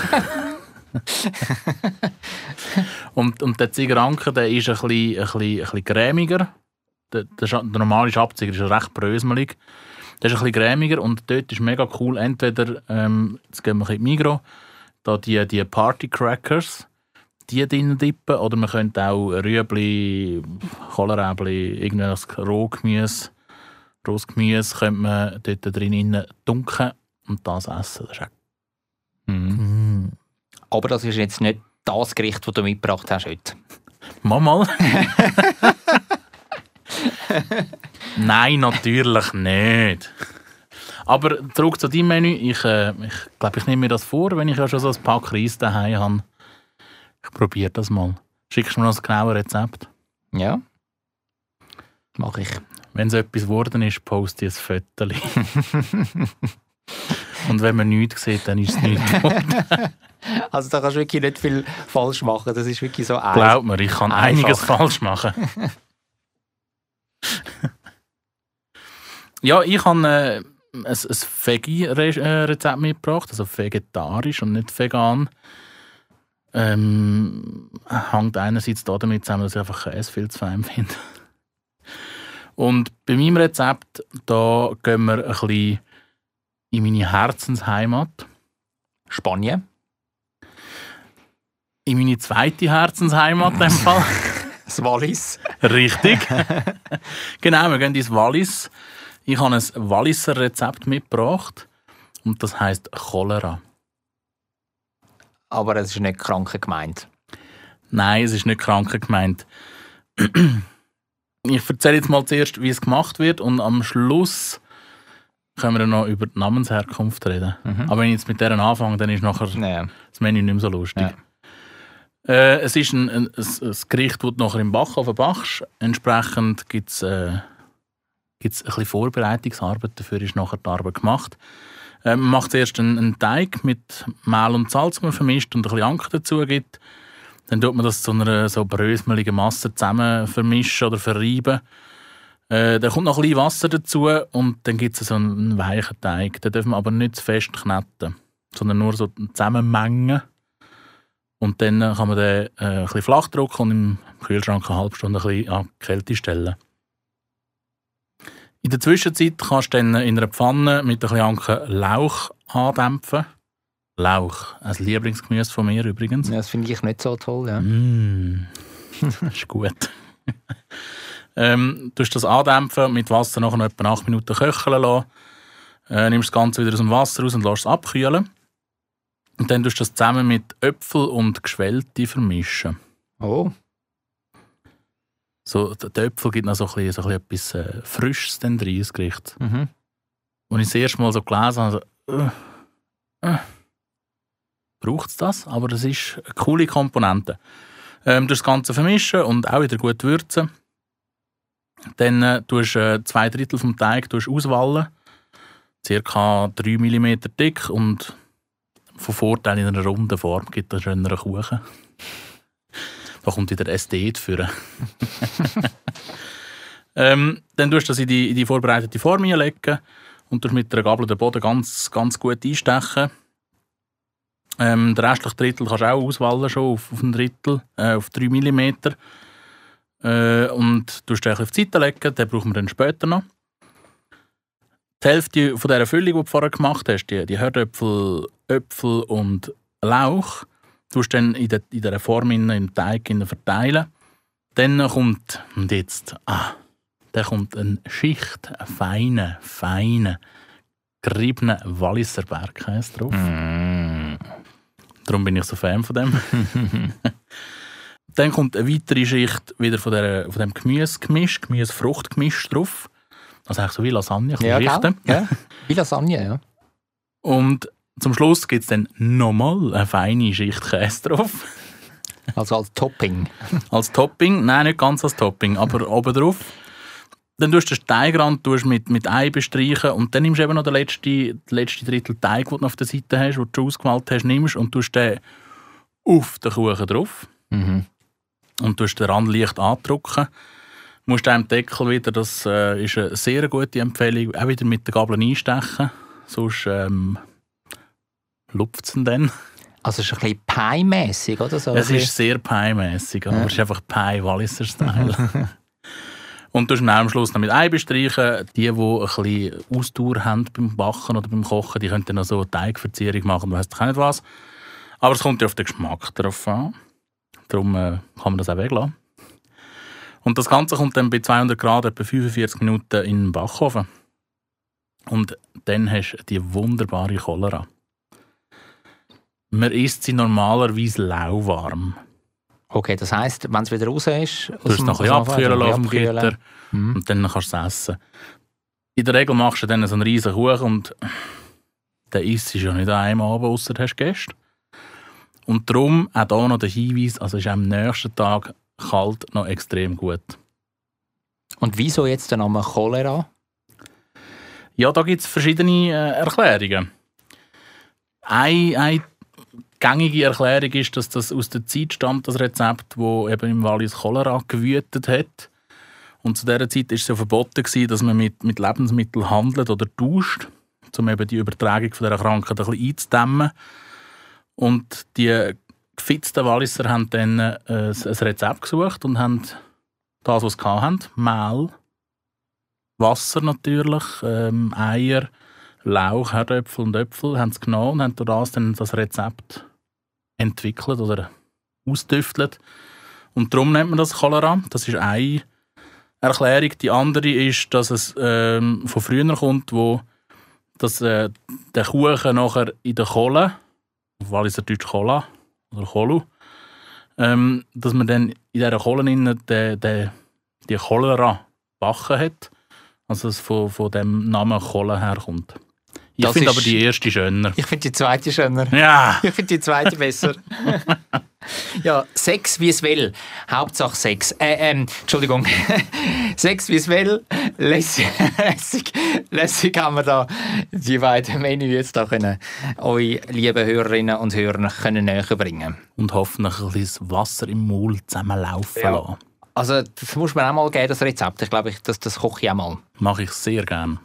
und der Ziger Ank, der ist ein bisschen cremiger. Der normale Schabziger ist recht brösmelig. Der ist ein bisschen cremiger und dort ist mega cool. Entweder, jetzt gehen wir in die Migros, da die Party Crackers, die drinnen dippen, oder man könnte auch Rüebli, Kohlrabi, irgendwas Rohgemüse, Rostgemüse könnte man dort drin dunkeln und das essen. Das ist auch Aber das ist jetzt nicht das Gericht, das du mitgebracht hast heute. Mal. Nein, natürlich nicht. Aber zurück zu deinem Menü. Ich glaube, ich nehme mir das vor, wenn ich ja schon so ein Pack Reis daheim habe. Ich probiere das mal. Schickst du mir noch ein genaues Rezept? Ja, mache ich. Wenn es etwas geworden ist, poste ich ein Foto. Und wenn man nichts sieht, dann ist es nichts geworden. Also da kannst du wirklich nicht viel falsch machen. Das ist wirklich so einfach. Glaub mir, ich kann einiges falsch machen. Ja, ich habe ein Veggie-Rezept mitgebracht, also vegetarisch und nicht vegan. Hängt einerseits damit zusammen, dass ich einfach Käse viel zu fein finde. Und bei meinem Rezept, da gehen wir ein bisschen in meine Herzensheimat. Spanien. In meine zweite Herzensheimat in dem Fall. Das Wallis. Richtig. Genau, wir gehen ins Wallis. Ich habe ein Walliser Rezept mitgebracht und das heisst Cholera. Aber es ist nicht Kranken gemeint. Nein, es ist nicht Kranken gemeint. Ich erzähle jetzt mal zuerst, wie es gemacht wird und am Schluss können wir noch über die Namensherkunft reden. Aber wenn ich jetzt mit deren anfange, dann ist nachher das Menü nicht mehr so lustig. Ja. Es ist ein Gericht, das du nachher im Backofen backst. Entsprechend gibt es ein bisschen Vorbereitungsarbeit. Dafür ist nachher die Arbeit gemacht. Man macht zuerst einen Teig mit Mehl und Salz, man vermischt und ein bisschen Anker dazu gibt. Dann tut man das zu einer so brösmeligen Masse zusammen vermischen oder verreiben. Dann kommt noch ein bisschen Wasser dazu und dann gibt es so einen weichen Teig. Den darf man aber nicht zu fest kneten, sondern nur so zusammenmengen. Und dann kann man den ein bisschen flach drücken und im Kühlschrank eine halbe Stunde ein bisschen an die Kälte stellen. In der Zwischenzeit kannst du dann in einer Pfanne mit ein bisschen Anken Lauch andämpfen. Lauch, ein Lieblingsgemüse von mir übrigens. Ja, das finde ich nicht so toll. Ja. Ist gut. Du tust das andämpfen, mit Wasser nachher noch etwa 8 Minuten köcheln lassen. Nimmst das Ganze wieder aus dem Wasser raus und lässt es abkühlen. Und dann tust du das zusammen mit Äpfel und Geschwellte vermischen. Oh. So, der Äpfel gibt noch so ein bisschen etwas Frisches drin, ins Gericht. Mhm. Als ich das erste Mal so gelesen habe, braucht es das? Aber das ist eine coole Komponente. Das Ganze vermischen und auch wieder gut würzen. Dann tust du 2/3 vom Teig auswallen. Ca. 3 mm dick und von Vorteil in einer runden Form gibt es einen schöneren Kuchen. Da kommt wieder Ästhet führen. Dann tust du das in die vorbereitete Form einlegen und tust mit einer Gabel den Boden ganz, ganz gut einstechen. Den restlichen Drittel kannst du auch auswählen, schon auf ein Drittel, auf 3 mm. Und tust den auf die Seite legen, den brauchen wir dann später noch. Die Hälfte von dieser Füllung, die du vorher gemacht hast, die Herdöpfel, Äpfel und Lauch, tust du dann in dieser Form im Teig verteilen. Dann kommt, dann kommt eine Schicht, eine feine, geriebene Walliser Bergkäse drauf. Darum bin ich so Fan von dem. Dann kommt eine weitere Schicht wieder von dem Gemüse-Fruchtgemisch drauf. Also eigentlich so wie Lasagne. Ja, ja, wie Lasagne, ja. Und zum Schluss gibt es dann nochmal eine feine Schicht Käse drauf. Also als Topping. Als Topping? Nein, nicht ganz als Topping, aber oben drauf. Dann tust du den Teigrand mit Ei bestreichen und dann nimmst du eben noch den letzten Drittel Teig, den du auf der Seite hast, den du ausgemalt hast, nimmst und tust den auf den Kuchen drauf. Mhm. Und tust den Rand leicht andrücken. Du musst den Deckel wieder, das ist eine sehr gute Empfehlung, auch wieder mit der Gabel einstechen. Sonst lupft es dann. Also es ist ein bisschen Pie-mässig, oder so? Es ist sehr Pie-mässig, aber es ist einfach Pie-Walliser-Style. Und du tust am Schluss noch mit Ei bestreichen. Die ein bisschen Ausdauer haben beim Backen oder beim Kochen, die können dann noch so eine Teigverzierung machen, weiss ich auch nicht was. Aber es kommt ja auf den Geschmack drauf an. Darum kann man das auch weglassen. Und das Ganze kommt dann bei 200 Grad etwa 45 Minuten in den Backofen. Und dann hast du die wunderbare Cholera. Man isst sie normalerweise lauwarm. Okay, das heisst, wenn es wieder raus ist... Du musst noch ein bisschen abkühlen lassen vom Gitter und dann kannst du es essen. In der Regel machst du dann so einen riesen Kuchen und den isst du ja nicht an einem Abend, ausser du hast Gäste. Und darum auch hier noch der Hinweis, also ist am nächsten Tag kalt noch extrem gut. Und wieso jetzt der Name Cholera? Ja, da gibt es verschiedene Erklärungen. Eine gängige Erklärung ist, dass das aus der Zeit stammt, das Rezept, das eben im Wallis Cholera gewütet hat. Und zu dieser Zeit war es ja verboten, dass man mit Lebensmitteln handelt oder tauscht, um eben die Übertragung von dieser Krankheit ein bisschen einzudämmen. Und die gefitzten Walliser haben dann ein Rezept gesucht und haben das, was sie hatten, Mehl, Wasser natürlich, Eier, Lauch, Herdöpfel und Äpfel, haben sie genommen und haben durch das dann das Rezept entwickelt oder ausgetüftelt. Und darum nennt man das Cholera. Das ist eine Erklärung. Die andere ist, dass es von früher kommt, wo der Kuchen nachher in der Kohle, auf Walliser Deutsch Cola oder Cholu, dass man dann in dieser Kohle die Cholera backen hat. Also dass von dem Namen Kohle herkommt. Ich finde aber die erste schöner. Ich finde die zweite schöner. Ja. Ich finde die zweite besser. Ja, Sex wie es will. Hauptsache Sex. Entschuldigung. Sex wie es will. Lässig haben wir da die beiden Menü jetzt da können euch, liebe Hörerinnen und Hörer, können näher bringen. Und hoffentlich ein bisschen Wasser im Maul zusammenlaufen lassen. Also das muss man auch mal geben, das Rezept. Ich glaube, das koche ich auch mal. Mache ich sehr gerne.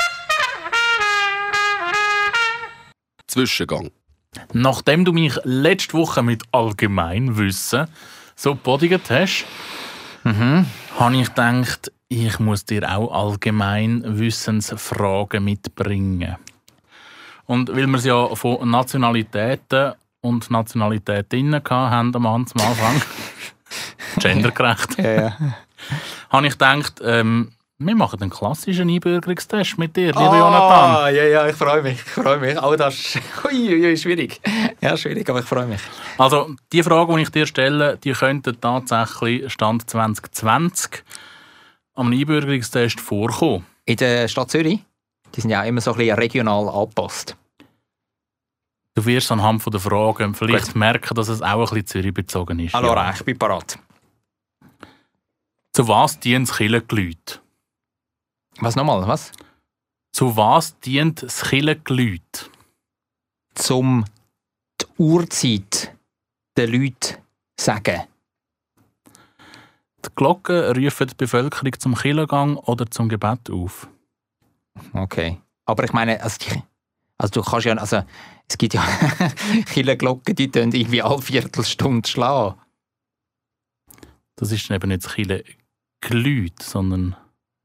Zwischengang. Nachdem du mich letzte Woche mit Allgemeinwissen so gebodigt hast, habe ich gedacht, Ich muss dir auch allgemein Wissensfragen mitbringen. Und weil wir es ja von Nationalitäten und Nationalitätinnen haben am Anfang, gendergerecht, habe ich gedacht, wir machen einen klassischen Einbürgerungstest mit dir, lieber Jonathan. Ja, ich freue mich. Aber das ist schwierig. Ja, schwierig, aber ich freue mich. Also, die Fragen, die ich dir stelle, die könnten tatsächlich Stand 2020 am Einbürgerungstest vorkommen. In der Stadt Zürich? Die sind ja immer so ein bisschen regional angepasst. Du wirst anhand der Fragen vielleicht merken, dass es auch ein bisschen Zürich bezogen ist. Hallo, ich bin parat. Zu was dient das Kirchengelüt? Was nochmal? Was? Zu was dient das Kirchengelüt? Zum die Uhrzeit den Leuten sagen. Die Glocken rufen die Bevölkerung zum Kirchengang oder zum Gebet auf. Okay. Aber ich meine, also du kannst ja, also es gibt ja Kirchenglocken, die tönen irgendwie alle Viertelstunde schlagen. Das ist eben nicht das Kirchengelüt, sondern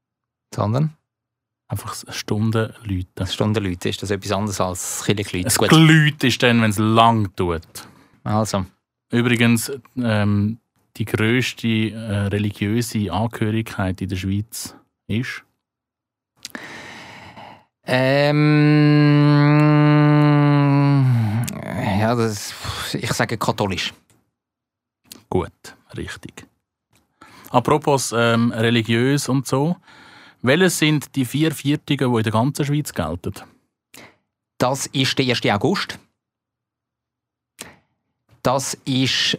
einfach Stundenläuten. Stundenläuten, ist das etwas anderes als das Kirchengelüt? Das Gelüt ist dann, wenn es lang tut. Also. Übrigens, die grösste religiöse Angehörigkeit in der Schweiz ist? Ja, ich sage katholisch. Gut, richtig. Apropos religiös und so. Welche sind die 4 Viertige, die in der ganzen Schweiz gelten? Das ist der 1. August. Das ist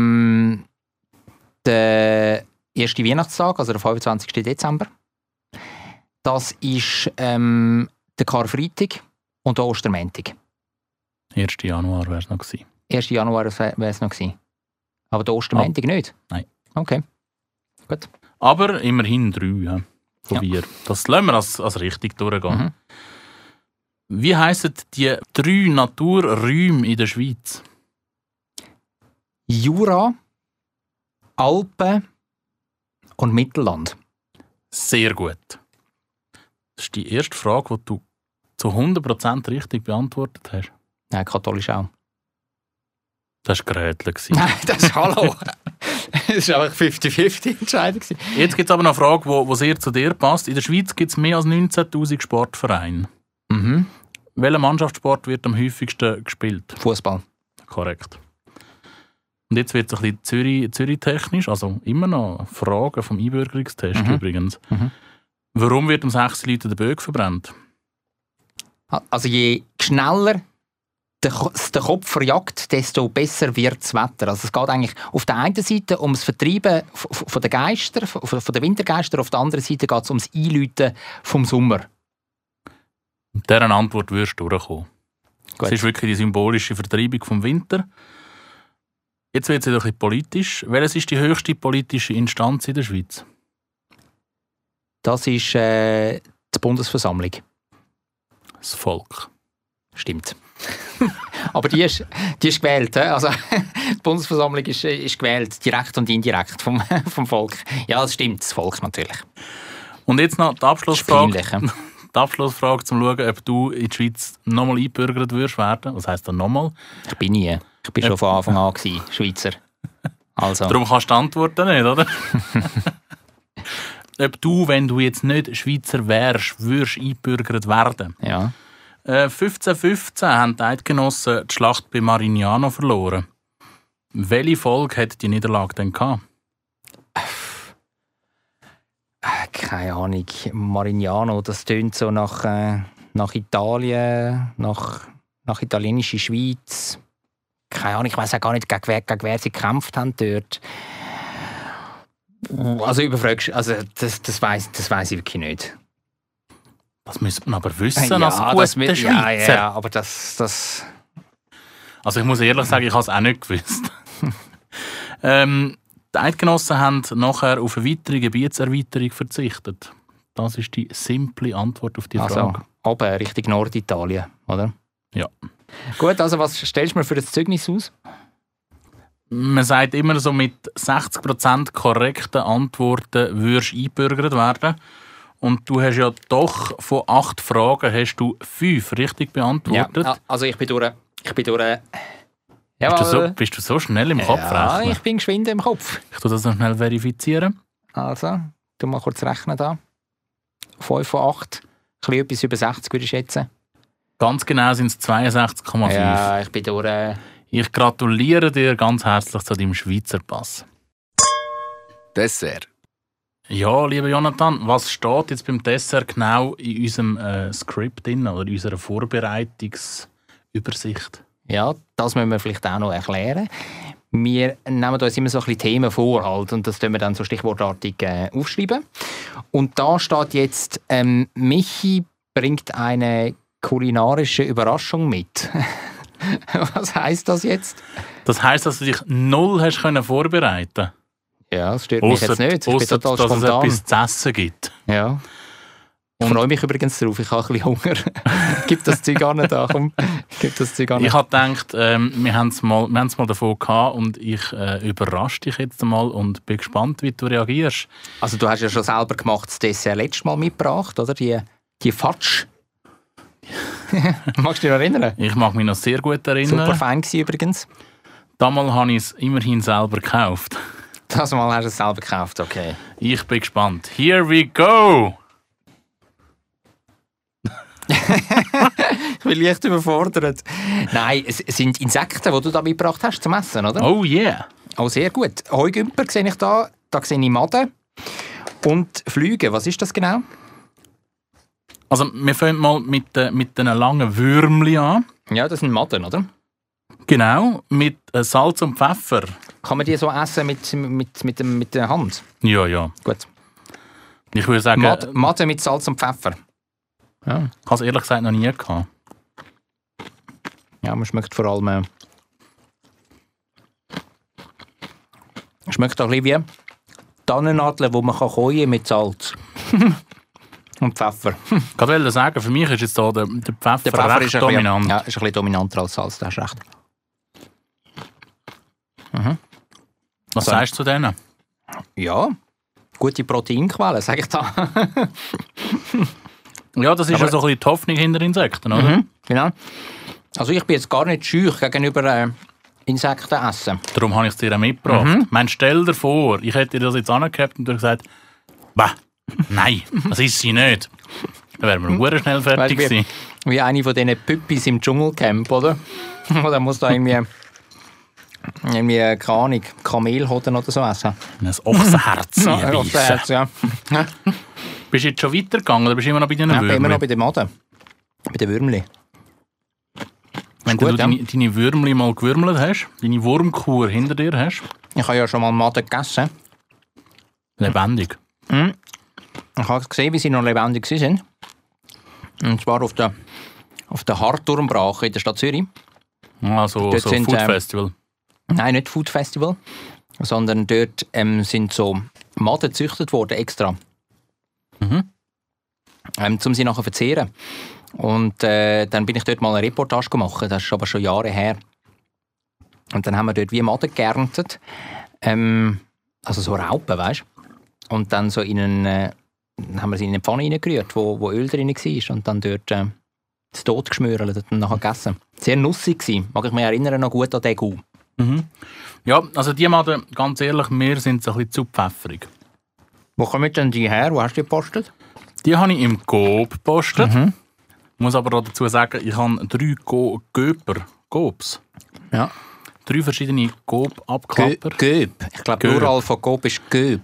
der erste Weihnachtstag, also der 25. Dezember. Das ist der Karfreitag und der Ostermontag. 1. Januar wäre es noch gewesen. 1. Januar wäre es noch gewesen. Aber der Ostermontag nicht? Nein. Okay, gut. Aber immerhin 3, ja. Von 4. Das lassen wir als richtig durchgehen. Mhm. Wie heissen die 3 Naturräume in der Schweiz? Jura, Alpen und Mittelland. Sehr gut. Das ist die erste Frage, die du zu 100% richtig beantwortet hast. Nein, katholisch auch. Das war Grätl. Nein, das ist hallo. Das war einfach 50-50 Entscheidung. Jetzt gibt es aber noch eine Frage, die sehr zu dir passt. In der Schweiz gibt es mehr als 19'000 Sportvereine. Mhm. Welcher Mannschaftssport wird am häufigsten gespielt? Fußball. Korrekt. Und jetzt wird es ein bisschen Zürich-technisch, also immer noch Fragen vom Einbürgerungstest übrigens. Mhm. Warum wird am 6. Leuten der Böck verbrannt? Also je schneller der Kopf verjagt, desto besser wird das Wetter. Also es geht eigentlich auf der einen Seite ums Vertreiben von den Geistern, von den Wintergeistern, auf der anderen Seite geht es ums Einläuten vom Sommer. Mit dieser Antwort wirst du durchkommen. Gut. Es ist wirklich die symbolische Vertreibung vom Winter. Jetzt wird es wieder ein bisschen politisch. Welches ist die höchste politische Instanz in der Schweiz? Das ist die Bundesversammlung. Das Volk. Stimmt. Aber die ist gewählt. Also, die Bundesversammlung ist gewählt, direkt und indirekt vom Volk. Ja, das stimmt, das Volk natürlich. Und jetzt noch die Abschlussfrage. Die Abschlussfrage, um zu schauen, ob du in die Schweiz nochmal eingebürgert wirst werden. Was heisst das nochmal? Ich bin nie. Ich bin schon von Anfang an Schweizer. Also. Darum kannst du antworten nicht, oder? Ob du, wenn du jetzt nicht Schweizer wärst, würdest eingebürgert werden. Ja. 1515 haben die Eidgenossen die Schlacht bei Marignano verloren. Welche Folge hat die Niederlage denn gehabt? Keine Ahnung. Marignano, das tönt so nach Italien, nach italienische Schweiz. Keine Ahnung, ich weiß auch gar nicht, gegen wer sie gekämpft haben dort. Also überfragst, also das weiss ich wirklich nicht. Das müsste man aber wissen als guter Schweizer. Ja, aber das... Also ich muss ehrlich sagen, ich habe es auch nicht gewusst. Die Eidgenossen haben nachher auf eine weitere Gebietserweiterung verzichtet. Das ist die simple Antwort auf die Frage. Also, aber Richtung Norditalien, oder? Ja. Gut, also was stellst du mir für das Zeugnis aus? man sagt immer so, mit 60% korrekten Antworten würdest du eingebürgert werden. Und du hast ja doch von 8 Fragen hast du 5 richtig beantwortet. Ja, also ich bin durch. Bist du so schnell im Kopf rechnen? Ja, ich bin geschwind im Kopf. Ich tue das noch schnell verifizieren. Also, tu mal kurz rechnen da. 5 von 8. Ein bisschen etwas über 60 würde ich schätzen. Ganz genau sind es 62,5. Ja, ich bin durch. Ich gratuliere dir ganz herzlich zu deinem Schweizer Pass. Dessert. Ja, lieber Jonathan, was steht jetzt beim Dessert genau in unserem Skript drin oder in unserer Vorbereitungsübersicht? Ja, das müssen wir vielleicht auch noch erklären. Wir nehmen uns immer so ein bisschen Themen vor halt, und das tun wir dann so stichwortartig aufschreiben. Und da steht jetzt, Michi bringt eine kulinarische Überraschung mit. Was heisst das jetzt? Das heisst, dass du dich null hast vorbereiten. Ja, das stört mich jetzt nicht. Ich bin total dass spontan. Es etwas zu essen gibt. Ja. Ich freue mich übrigens darauf. Ich habe ein bisschen Hunger. Gib das Zeug an da. Komm. Gib das Zeug an. Ich habe gedacht, wir haben es mal davon gehabt und ich überrasche dich jetzt mal und bin gespannt, wie du reagierst. Also du hast ja schon selber gemacht, das Dessert letztes Mal mitgebracht, oder? Die Fatsch. Magst du dich noch erinnern? Ich mag mich noch sehr gut erinnern. Super Fan gewesen, übrigens. Damals habe ich es immerhin selber gekauft. Das Mal hast du es selber gekauft, okay. Ich bin gespannt. Here we go! Ich bin leicht überfordert. Nein, es sind Insekten, die du da mitgebracht hast zum Essen, oder? Oh yeah! Oh, sehr gut. Heugümper sehe ich da. Da sehe ich Maden. Und Flüge, was ist das genau? Also, wir fangen mal mit den langen Würmli an. Ja, das sind Maden, oder? Genau, mit Salz und Pfeffer. Kann man die so essen mit der Hand? Ja, ja. Gut. Ich würde sagen... Maden mit Salz und Pfeffer. Ja. Ich habe es ehrlich gesagt noch nie gehabt. Ja, man schmeckt vor allem... schmeckt auch ein bisschen wie Tannennadeln, die man käuen mit Salz. Und Pfeffer. Ich wollte sagen, für mich ist jetzt da der Pfeffer recht ist dominant. Ja, ist ein bisschen dominanter als Salz, da hast du recht. Mhm. Was sagst du zu denen? Ja, gute Proteinquelle, sage ich da. Ja, das ist ja so ein bisschen die Hoffnung hinter Insekten, oder? Mhm, genau. Also ich bin jetzt gar nicht schüch gegenüber Insekten essen. Darum habe ich es dir auch mitgebracht. Mhm. Ich meine, stell dir vor, ich hätte dir das jetzt angehabt und du gesagt, bah, nein, das ist sie nicht. Dann wären wir sehr schnell fertig gewesen. Wie eine von diesen Püppis im Dschungelcamp, oder? Oder muss da irgendwie keine Ahnung, Kamelhoden oder so essen. Ein Ochsenherz. Ein Ochsenherz, ja. Bist du jetzt schon weitergegangen oder bist du immer noch bei den Würmli? Ich bin immer noch bei den Maden. Bei den Würmli. Wenn du deine Würmli mal gewürmelt hast, deine Wurmkur hinter dir hast. Ich habe ja schon mal Maden gegessen. Lebendig. Mhm. Ich habe gesehen, wie sie noch lebendig waren. Und zwar auf der Hartturmbrache in der Stadt Zürich. Also so ein Food Festival? Nein, nicht Food Festival. Sondern dort sind so Maden gezüchtet worden, extra. Mhm. Um sie nachher zu verzehren. Und dann bin ich dort mal eine Reportage gemacht. Das ist aber schon Jahre her. Und dann haben wir dort wie Maden geerntet. Also so Raupen, weißt du? Und dann so haben wir sie in eine Pfanne reingerührt, wo Öl drin war. Und dann dort das Tod geschmört und nachher gegessen. Sehr nussig war. Mag ich mich erinnern, noch gut an den Gau. Mhm. Ja, also die Maden, ganz ehrlich, mir sind so ein bisschen zu pfefferig. Wo kommen denn die her? Wo hast du die gepostet? Die habe ich im Coop gepostet. Mhm. Ich muss aber auch dazu sagen, ich habe 3 Coop. Ja. 3 verschiedene Coop-Abklapper. Göb. Ich glaube, Plural von Coop ist Göb.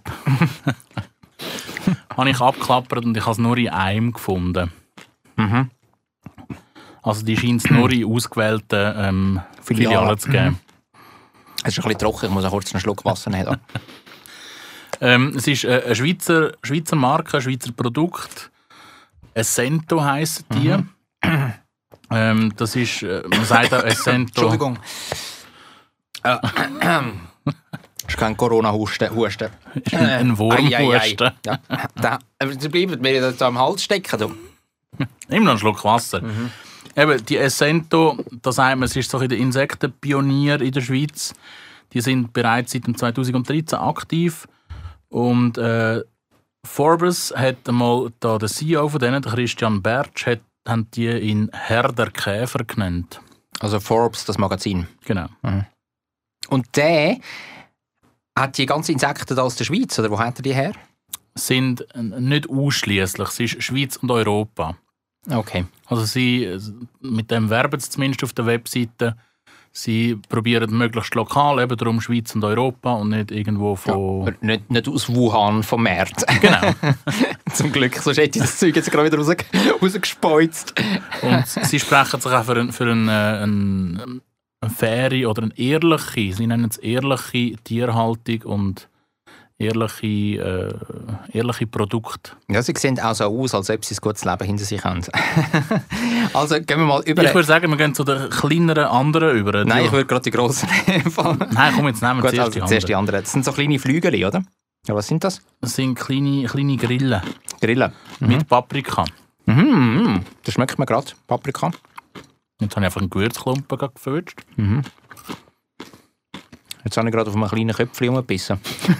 Habe ich abgeklappert und ich habe es nur in einem gefunden. Mhm. Also die scheint es nur in ausgewählten Filialen zu geben. Es ist ein bisschen trocken, ich muss auch kurz einen Schluck Wasser nehmen. Es ist eine Schweizer Marke, ein Schweizer Produkt. Essento heisst die. Mhm. Das ist, man sagt auch Essento. Entschuldigung. Das ist kein Corona-Husten. Ein Wurmhusten. Ja. Sie bleiben mir jetzt am Hals stecken. Du. Nimm noch einen Schluck Wasser. Mhm. Eben, die Essento, da sagt man, es ist so der Insektenpionier in der Schweiz. Die sind bereits seit 2013 aktiv. Und Forbes hat einmal da der CEO von denen, der Christian Bertsch, haben die ihn Herr der Käfer genannt. Also Forbes, das Magazin. Genau. Mhm. Und der hat die ganzen Insekten da aus der Schweiz, oder wo hat er die her? Sind nicht ausschließlich. Es ist Schweiz und Europa. Okay. Also mit dem werben sie zumindest auf der Webseite. Sie probieren möglichst lokal, eben darum Schweiz und Europa und nicht irgendwo von... Ja, nicht aus Wuhan, vom März. Genau. Zum Glück, sonst hätte ich das Zeug jetzt gerade wieder rausgespeuzt. Und sie sprechen sich auch für eine faire oder eine ehrliche, sie nennen es ehrliche Tierhaltung und ehrliche Produkte. Ja, sie sehen auch so aus, als ob sie ein gutes Leben hinter sich haben. Also gehen wir mal über... Ich würde sagen, wir gehen zu den kleineren anderen über. Nein, ich würde gerade die grossen nehmen. Nein, komm, jetzt nehmen wir zuerst die anderen. Das sind so kleine Flügel, oder? Ja, was sind das? Das sind kleine Grillen. Grillen? Mit Paprika. Mhm. Das schmeckt mir gerade, Paprika. Jetzt habe ich einfach einen Gewürzklumpen gefüllt. Mhm. Jetzt habe ich gerade auf einem kleinen Köpfchen rumgebissen.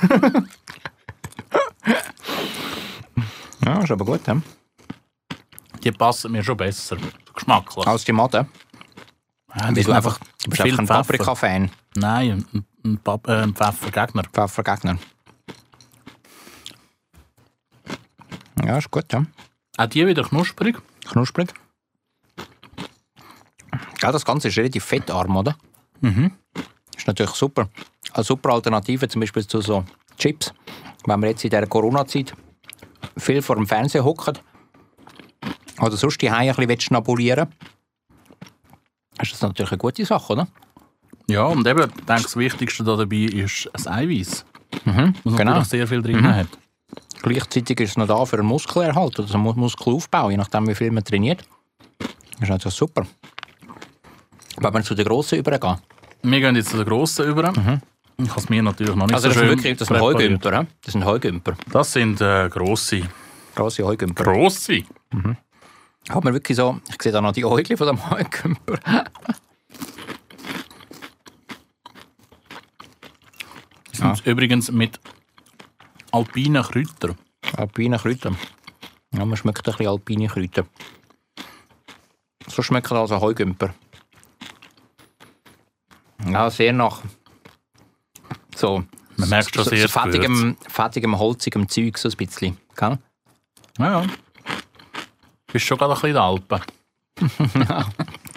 Ja, ist aber gut, he? Die passen mir schon besser. Geschmacklich. Als die Maden? Ja, du bist einfach ein Paprika-Fan. Nein, ein Pfeffergegner. Pfeffergegner. Ja, ist gut, ja. Auch die wieder knusprig. Knusprig. Ja, das Ganze ist relativ fettarm, oder? Mhm. Ist natürlich super. Eine super Alternative zum Beispiel zu so Chips. Wenn wir jetzt in dieser Corona-Zeit viel vor dem Fernseher hocken oder sonst die Hause ein bisschen schnabulieren willst, ist das natürlich eine gute Sache, oder? Ja, und eben, ich denke, das Wichtigste dabei ist ein Eiweiß. Mhm, was natürlich sehr viel drin hat. Gleichzeitig ist es noch da für einen Muskelerhalt oder einen Muskelaufbau, je nachdem, wie viel man trainiert. Das ist natürlich super. Wenn wir zu den Grossen übergehen. Wir gehen jetzt zu den Grossen über. Mhm. Ich habe es mir natürlich noch nicht also so schön das sind Heugümper, he? Das sind Heugümper. Das sind grosse. Grosse Heugümper. Grosse? Mhm. Hat man wirklich so... Ich sehe da noch die Äugel von dem Heugümper. Die sind übrigens mit alpinen Kräutern. Alpine Kräuter. Ja, man schmeckt ein bisschen alpine Kräuter. So schmeckt also Heugümper. Ja, sehr nach... So, man merkt schon sehr fettigem, holzigem Zeug, so ein bisschen. Gell? Ja, ja. Bist schon gerade ein bisschen in den Alpen. Ja.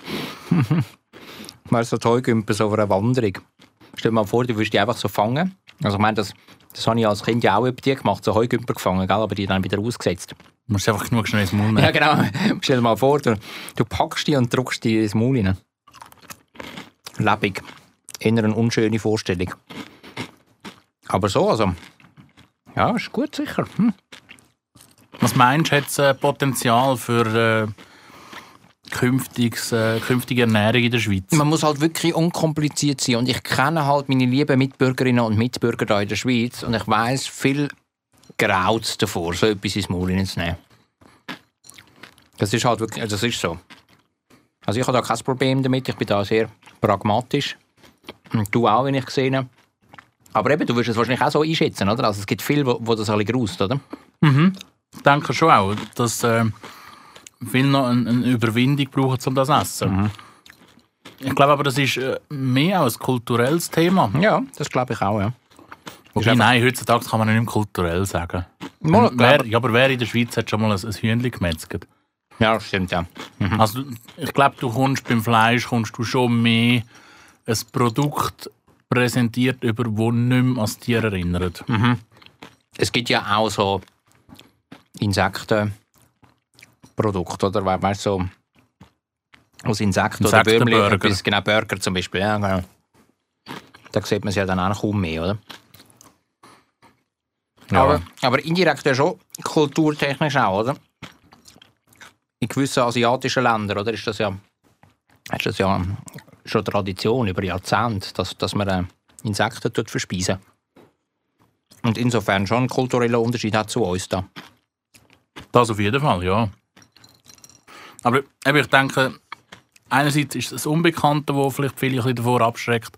Man so Heugümper so auf einer Wanderung. Stell dir mal vor, du würdest die einfach so fangen. Also ich meine, das habe ich als Kind ja auch über die gemacht, so Heugümper gefangen, gell? Aber die dann wieder ausgesetzt. Du musst einfach genug schnell ins Maul nehmen. Ja, genau. Stell dir mal vor, du packst die und drückst die ins Maul rein. Lebendig. Eher eine unschöne Vorstellung. Aber so, also... Ja, ist gut, sicher. Was meinst du, hat es Potenzial für künftige Ernährung in der Schweiz? Man muss halt wirklich unkompliziert sein. Und ich kenne halt meine lieben Mitbürgerinnen und Mitbürger hier in der Schweiz. Und ich weiss, viel graut davor, so etwas ins Maul reinzunehmen. Das ist halt wirklich... Das ist so. Also ich habe da kein Problem damit. Ich bin da sehr pragmatisch. Und du auch, wenn ich gesehen habe. Aber eben, du wirst es wahrscheinlich auch so einschätzen, oder? Also es gibt viele, wo das ein bisschen graust, oder? Mhm. Ich denke schon auch, dass viele noch eine Überwindung brauchen, um das zu essen. Mhm. Ich glaube aber, das ist mehr als ein kulturelles Thema. Ja, das glaube ich auch, ja. Wobei, nein, heutzutage kann man nicht mehr kulturell sagen. Aber wer in der Schweiz hat schon mal ein Hühnchen gemetzelt? Ja, das stimmt, ja. Mhm. Also, ich glaube, beim Fleisch kommst du schon mehr ein Produkt präsentiert, das nicht mehr an das Tier erinnert. Mhm. Es gibt ja auch so Insektenprodukte, oder weißt du, so aus Insekten oder Würmchen, etwas, genau, Burger zum Beispiel. Ja, genau. Da sieht man es ja dann auch kaum mehr, oder? Ja. Aber indirekt ja schon kulturtechnisch auch, oder? In gewissen asiatischen Ländern, oder? Ist das ja schon Tradition über Jahrzehnte, dass man Insekten verspeisen. Und insofern schon ein kultureller Unterschied hat zu uns da. Das auf jeden Fall, ja. Aber ich denke, einerseits ist es das Unbekannte, das vielleicht viele ein bisschen davor abschreckt.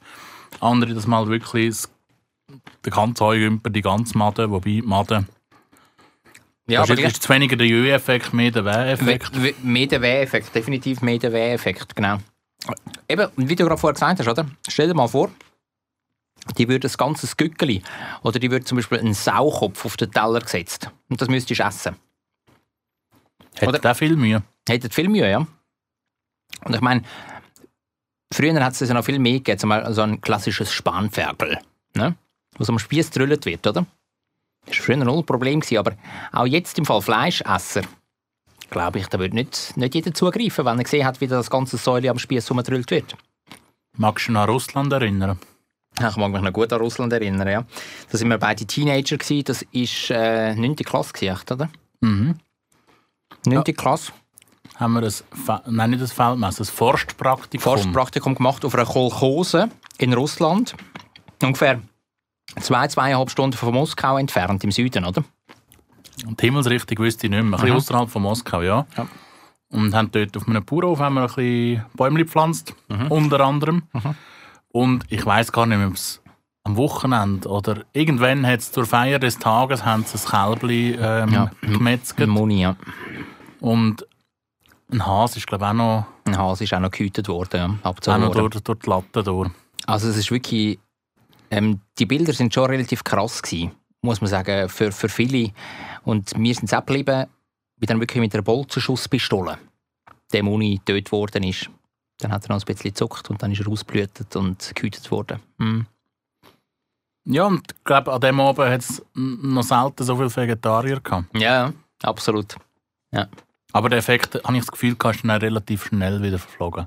Andere, dass mal wirklich der ganze Heugümper, die ganze Made, wobei Made... Ja, aber ist es weniger der Jö-Effekt, mehr der Weh-Effekt? Mehr der Weh-Effekt, definitiv mehr der Weh-Effekt, genau. Eben, wie du gerade vorher gesagt hast, oder? Stell dir mal vor, die würde ein ganzes Gückeli oder die würde zum Beispiel einen Saukopf auf den Teller gesetzt und das müsstest du essen. Hätte auch viel Mühe. Hätte viel Mühe, ja. Und ich meine, früher hat es ja noch viel mehr gegeben, zum Beispiel so ein klassisches Spanferkel, ne? Was am Spieß gedrüllt wird, oder? Das war früher noch ein Problem, aber auch jetzt im Fall Fleischesser, glaube ich, da würde nicht jeder zugreifen, wenn er gesehen hat, wie das ganze Säule am Spieß rumgedrüllt wird. Magst du dich an Russland erinnern? Ich mag mich noch gut an Russland erinnern, ja. Da waren wir beide Teenager, das war 9. Klasse, oder? Mhm. 9. Klasse. Haben wir nicht ein Feldmesser, ein Forstpraktikum gemacht auf einer Kolchose in Russland. Ungefähr 2,5 Stunden von Moskau entfernt, im Süden, oder? Und die Himmelsrichtung wüsste ich nicht mehr. Ein bisschen außerhalb von Moskau, ja. Und haben dort auf einem Bauernhof haben wir ein bisschen Bäume gepflanzt, unter anderem. Und ich weiss gar nicht mehr, ob es am Wochenende oder irgendwann hat es zur Feier des Tages haben sie ein Kälbchen gemetzelt. Moni, ja. Und ein Hase ist, glaube ich, auch noch... Ein Hase ist auch noch gehütet worden, ja. Auch noch durch die Latte durch. Also es ist wirklich... die Bilder sind schon relativ krass gewesen, muss man sagen, für viele. Und wir sind es auch geblieben, wie dann wirklich mit einer Bolzenschusspistole der Muni getötet worden ist. Dann hat er noch ein bisschen gezuckt und dann ist er ausgeblütet und gehütet worden. Ja, und ich glaube, an dem Abend hat es noch selten so viele Vegetarier gehabt. Ja, absolut. Ja. Aber der Effekt, habe ich das Gefühl, ist dann relativ schnell wieder verflogen.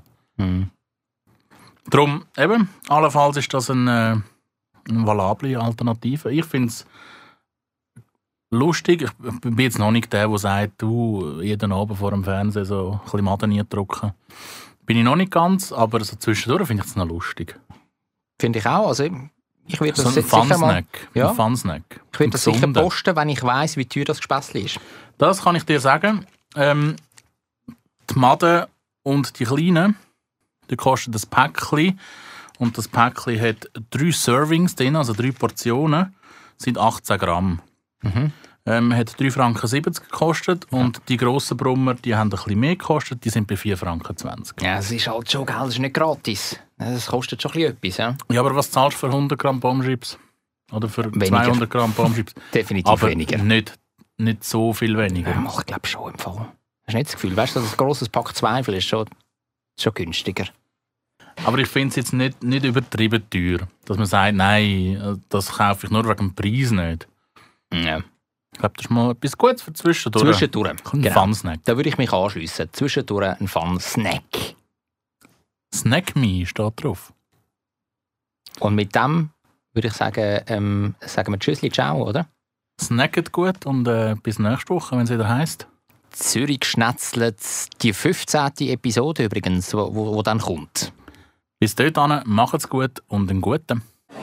Darum, eben, allenfalls ist das eine valable Alternative. Ich finde es lustig. Ich bin jetzt noch nicht der sagt, du jeden Abend vor dem Fernsehen so ein bisschen Maden drücken. Bin ich noch nicht ganz, aber so zwischendurch finde ich es noch lustig. Finde ich auch. Also ich würde so das ein Fun-Snack. Ich würde das sicher posten, wenn ich weiss, wie teuer das Gespässli ist. Das kann ich dir sagen. Die Maden und die Kleinen, die kosten das Päckchen. Und das Päckchen hat 3 Servings drin, also 3 Portionen, sind 18 Gramm. Hat 3,70 Franken gekostet und die grossen Brummer, die haben ein bisschen mehr gekostet, die sind bei 4,20 Franken. Ja, es ist halt schon, das ist nicht gratis. Das kostet schon ein bisschen etwas. Ja, aber was zahlst du für 100 Gramm Bombschips? Oder für weniger. 200 Gramm Bombschips? Definitiv aber weniger. Nicht so viel weniger. Ja, ich glaube schon im Fall. Hast du nicht das Gefühl? Weißt du, das grosses Pack Zweifel ist schon günstiger. Aber ich finde es jetzt nicht übertrieben teuer, dass man sagt, nein, das kaufe ich nur wegen dem Preis nicht. Ja. Ich glaube, das ist mal etwas Gutes für zwischendurch. Ein Fun-Snack. Da würde ich mich anschliessen. Zwischendurch ein Fun-Snack. Snack Me steht drauf. Und mit dem würde ich sagen, sagen wir Tschüssli, ciao, oder? Snacket gut und bis nächste Woche, wenn es wieder heisst. Zürich schnetzelt, die 15. Episode übrigens, wo dann kommt. Bis dahin, macht's gut und einen guten.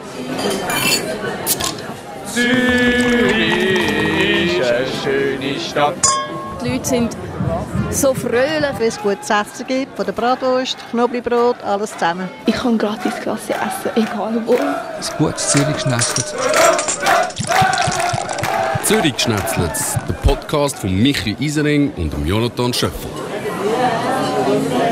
Zürich ist eine schöne Stadt. Die Leute sind so fröhlich. Wenn es gutes Essen gibt, von der Bratwurst, Knoblauchbrot, alles zusammen. Ich kann gratis Klasse essen, egal wo. Ein gutes Zürich-Schnetzlitz. Zürich-Schnetzlitz, der Podcast von Michi Isering und Jonathan Schöffel.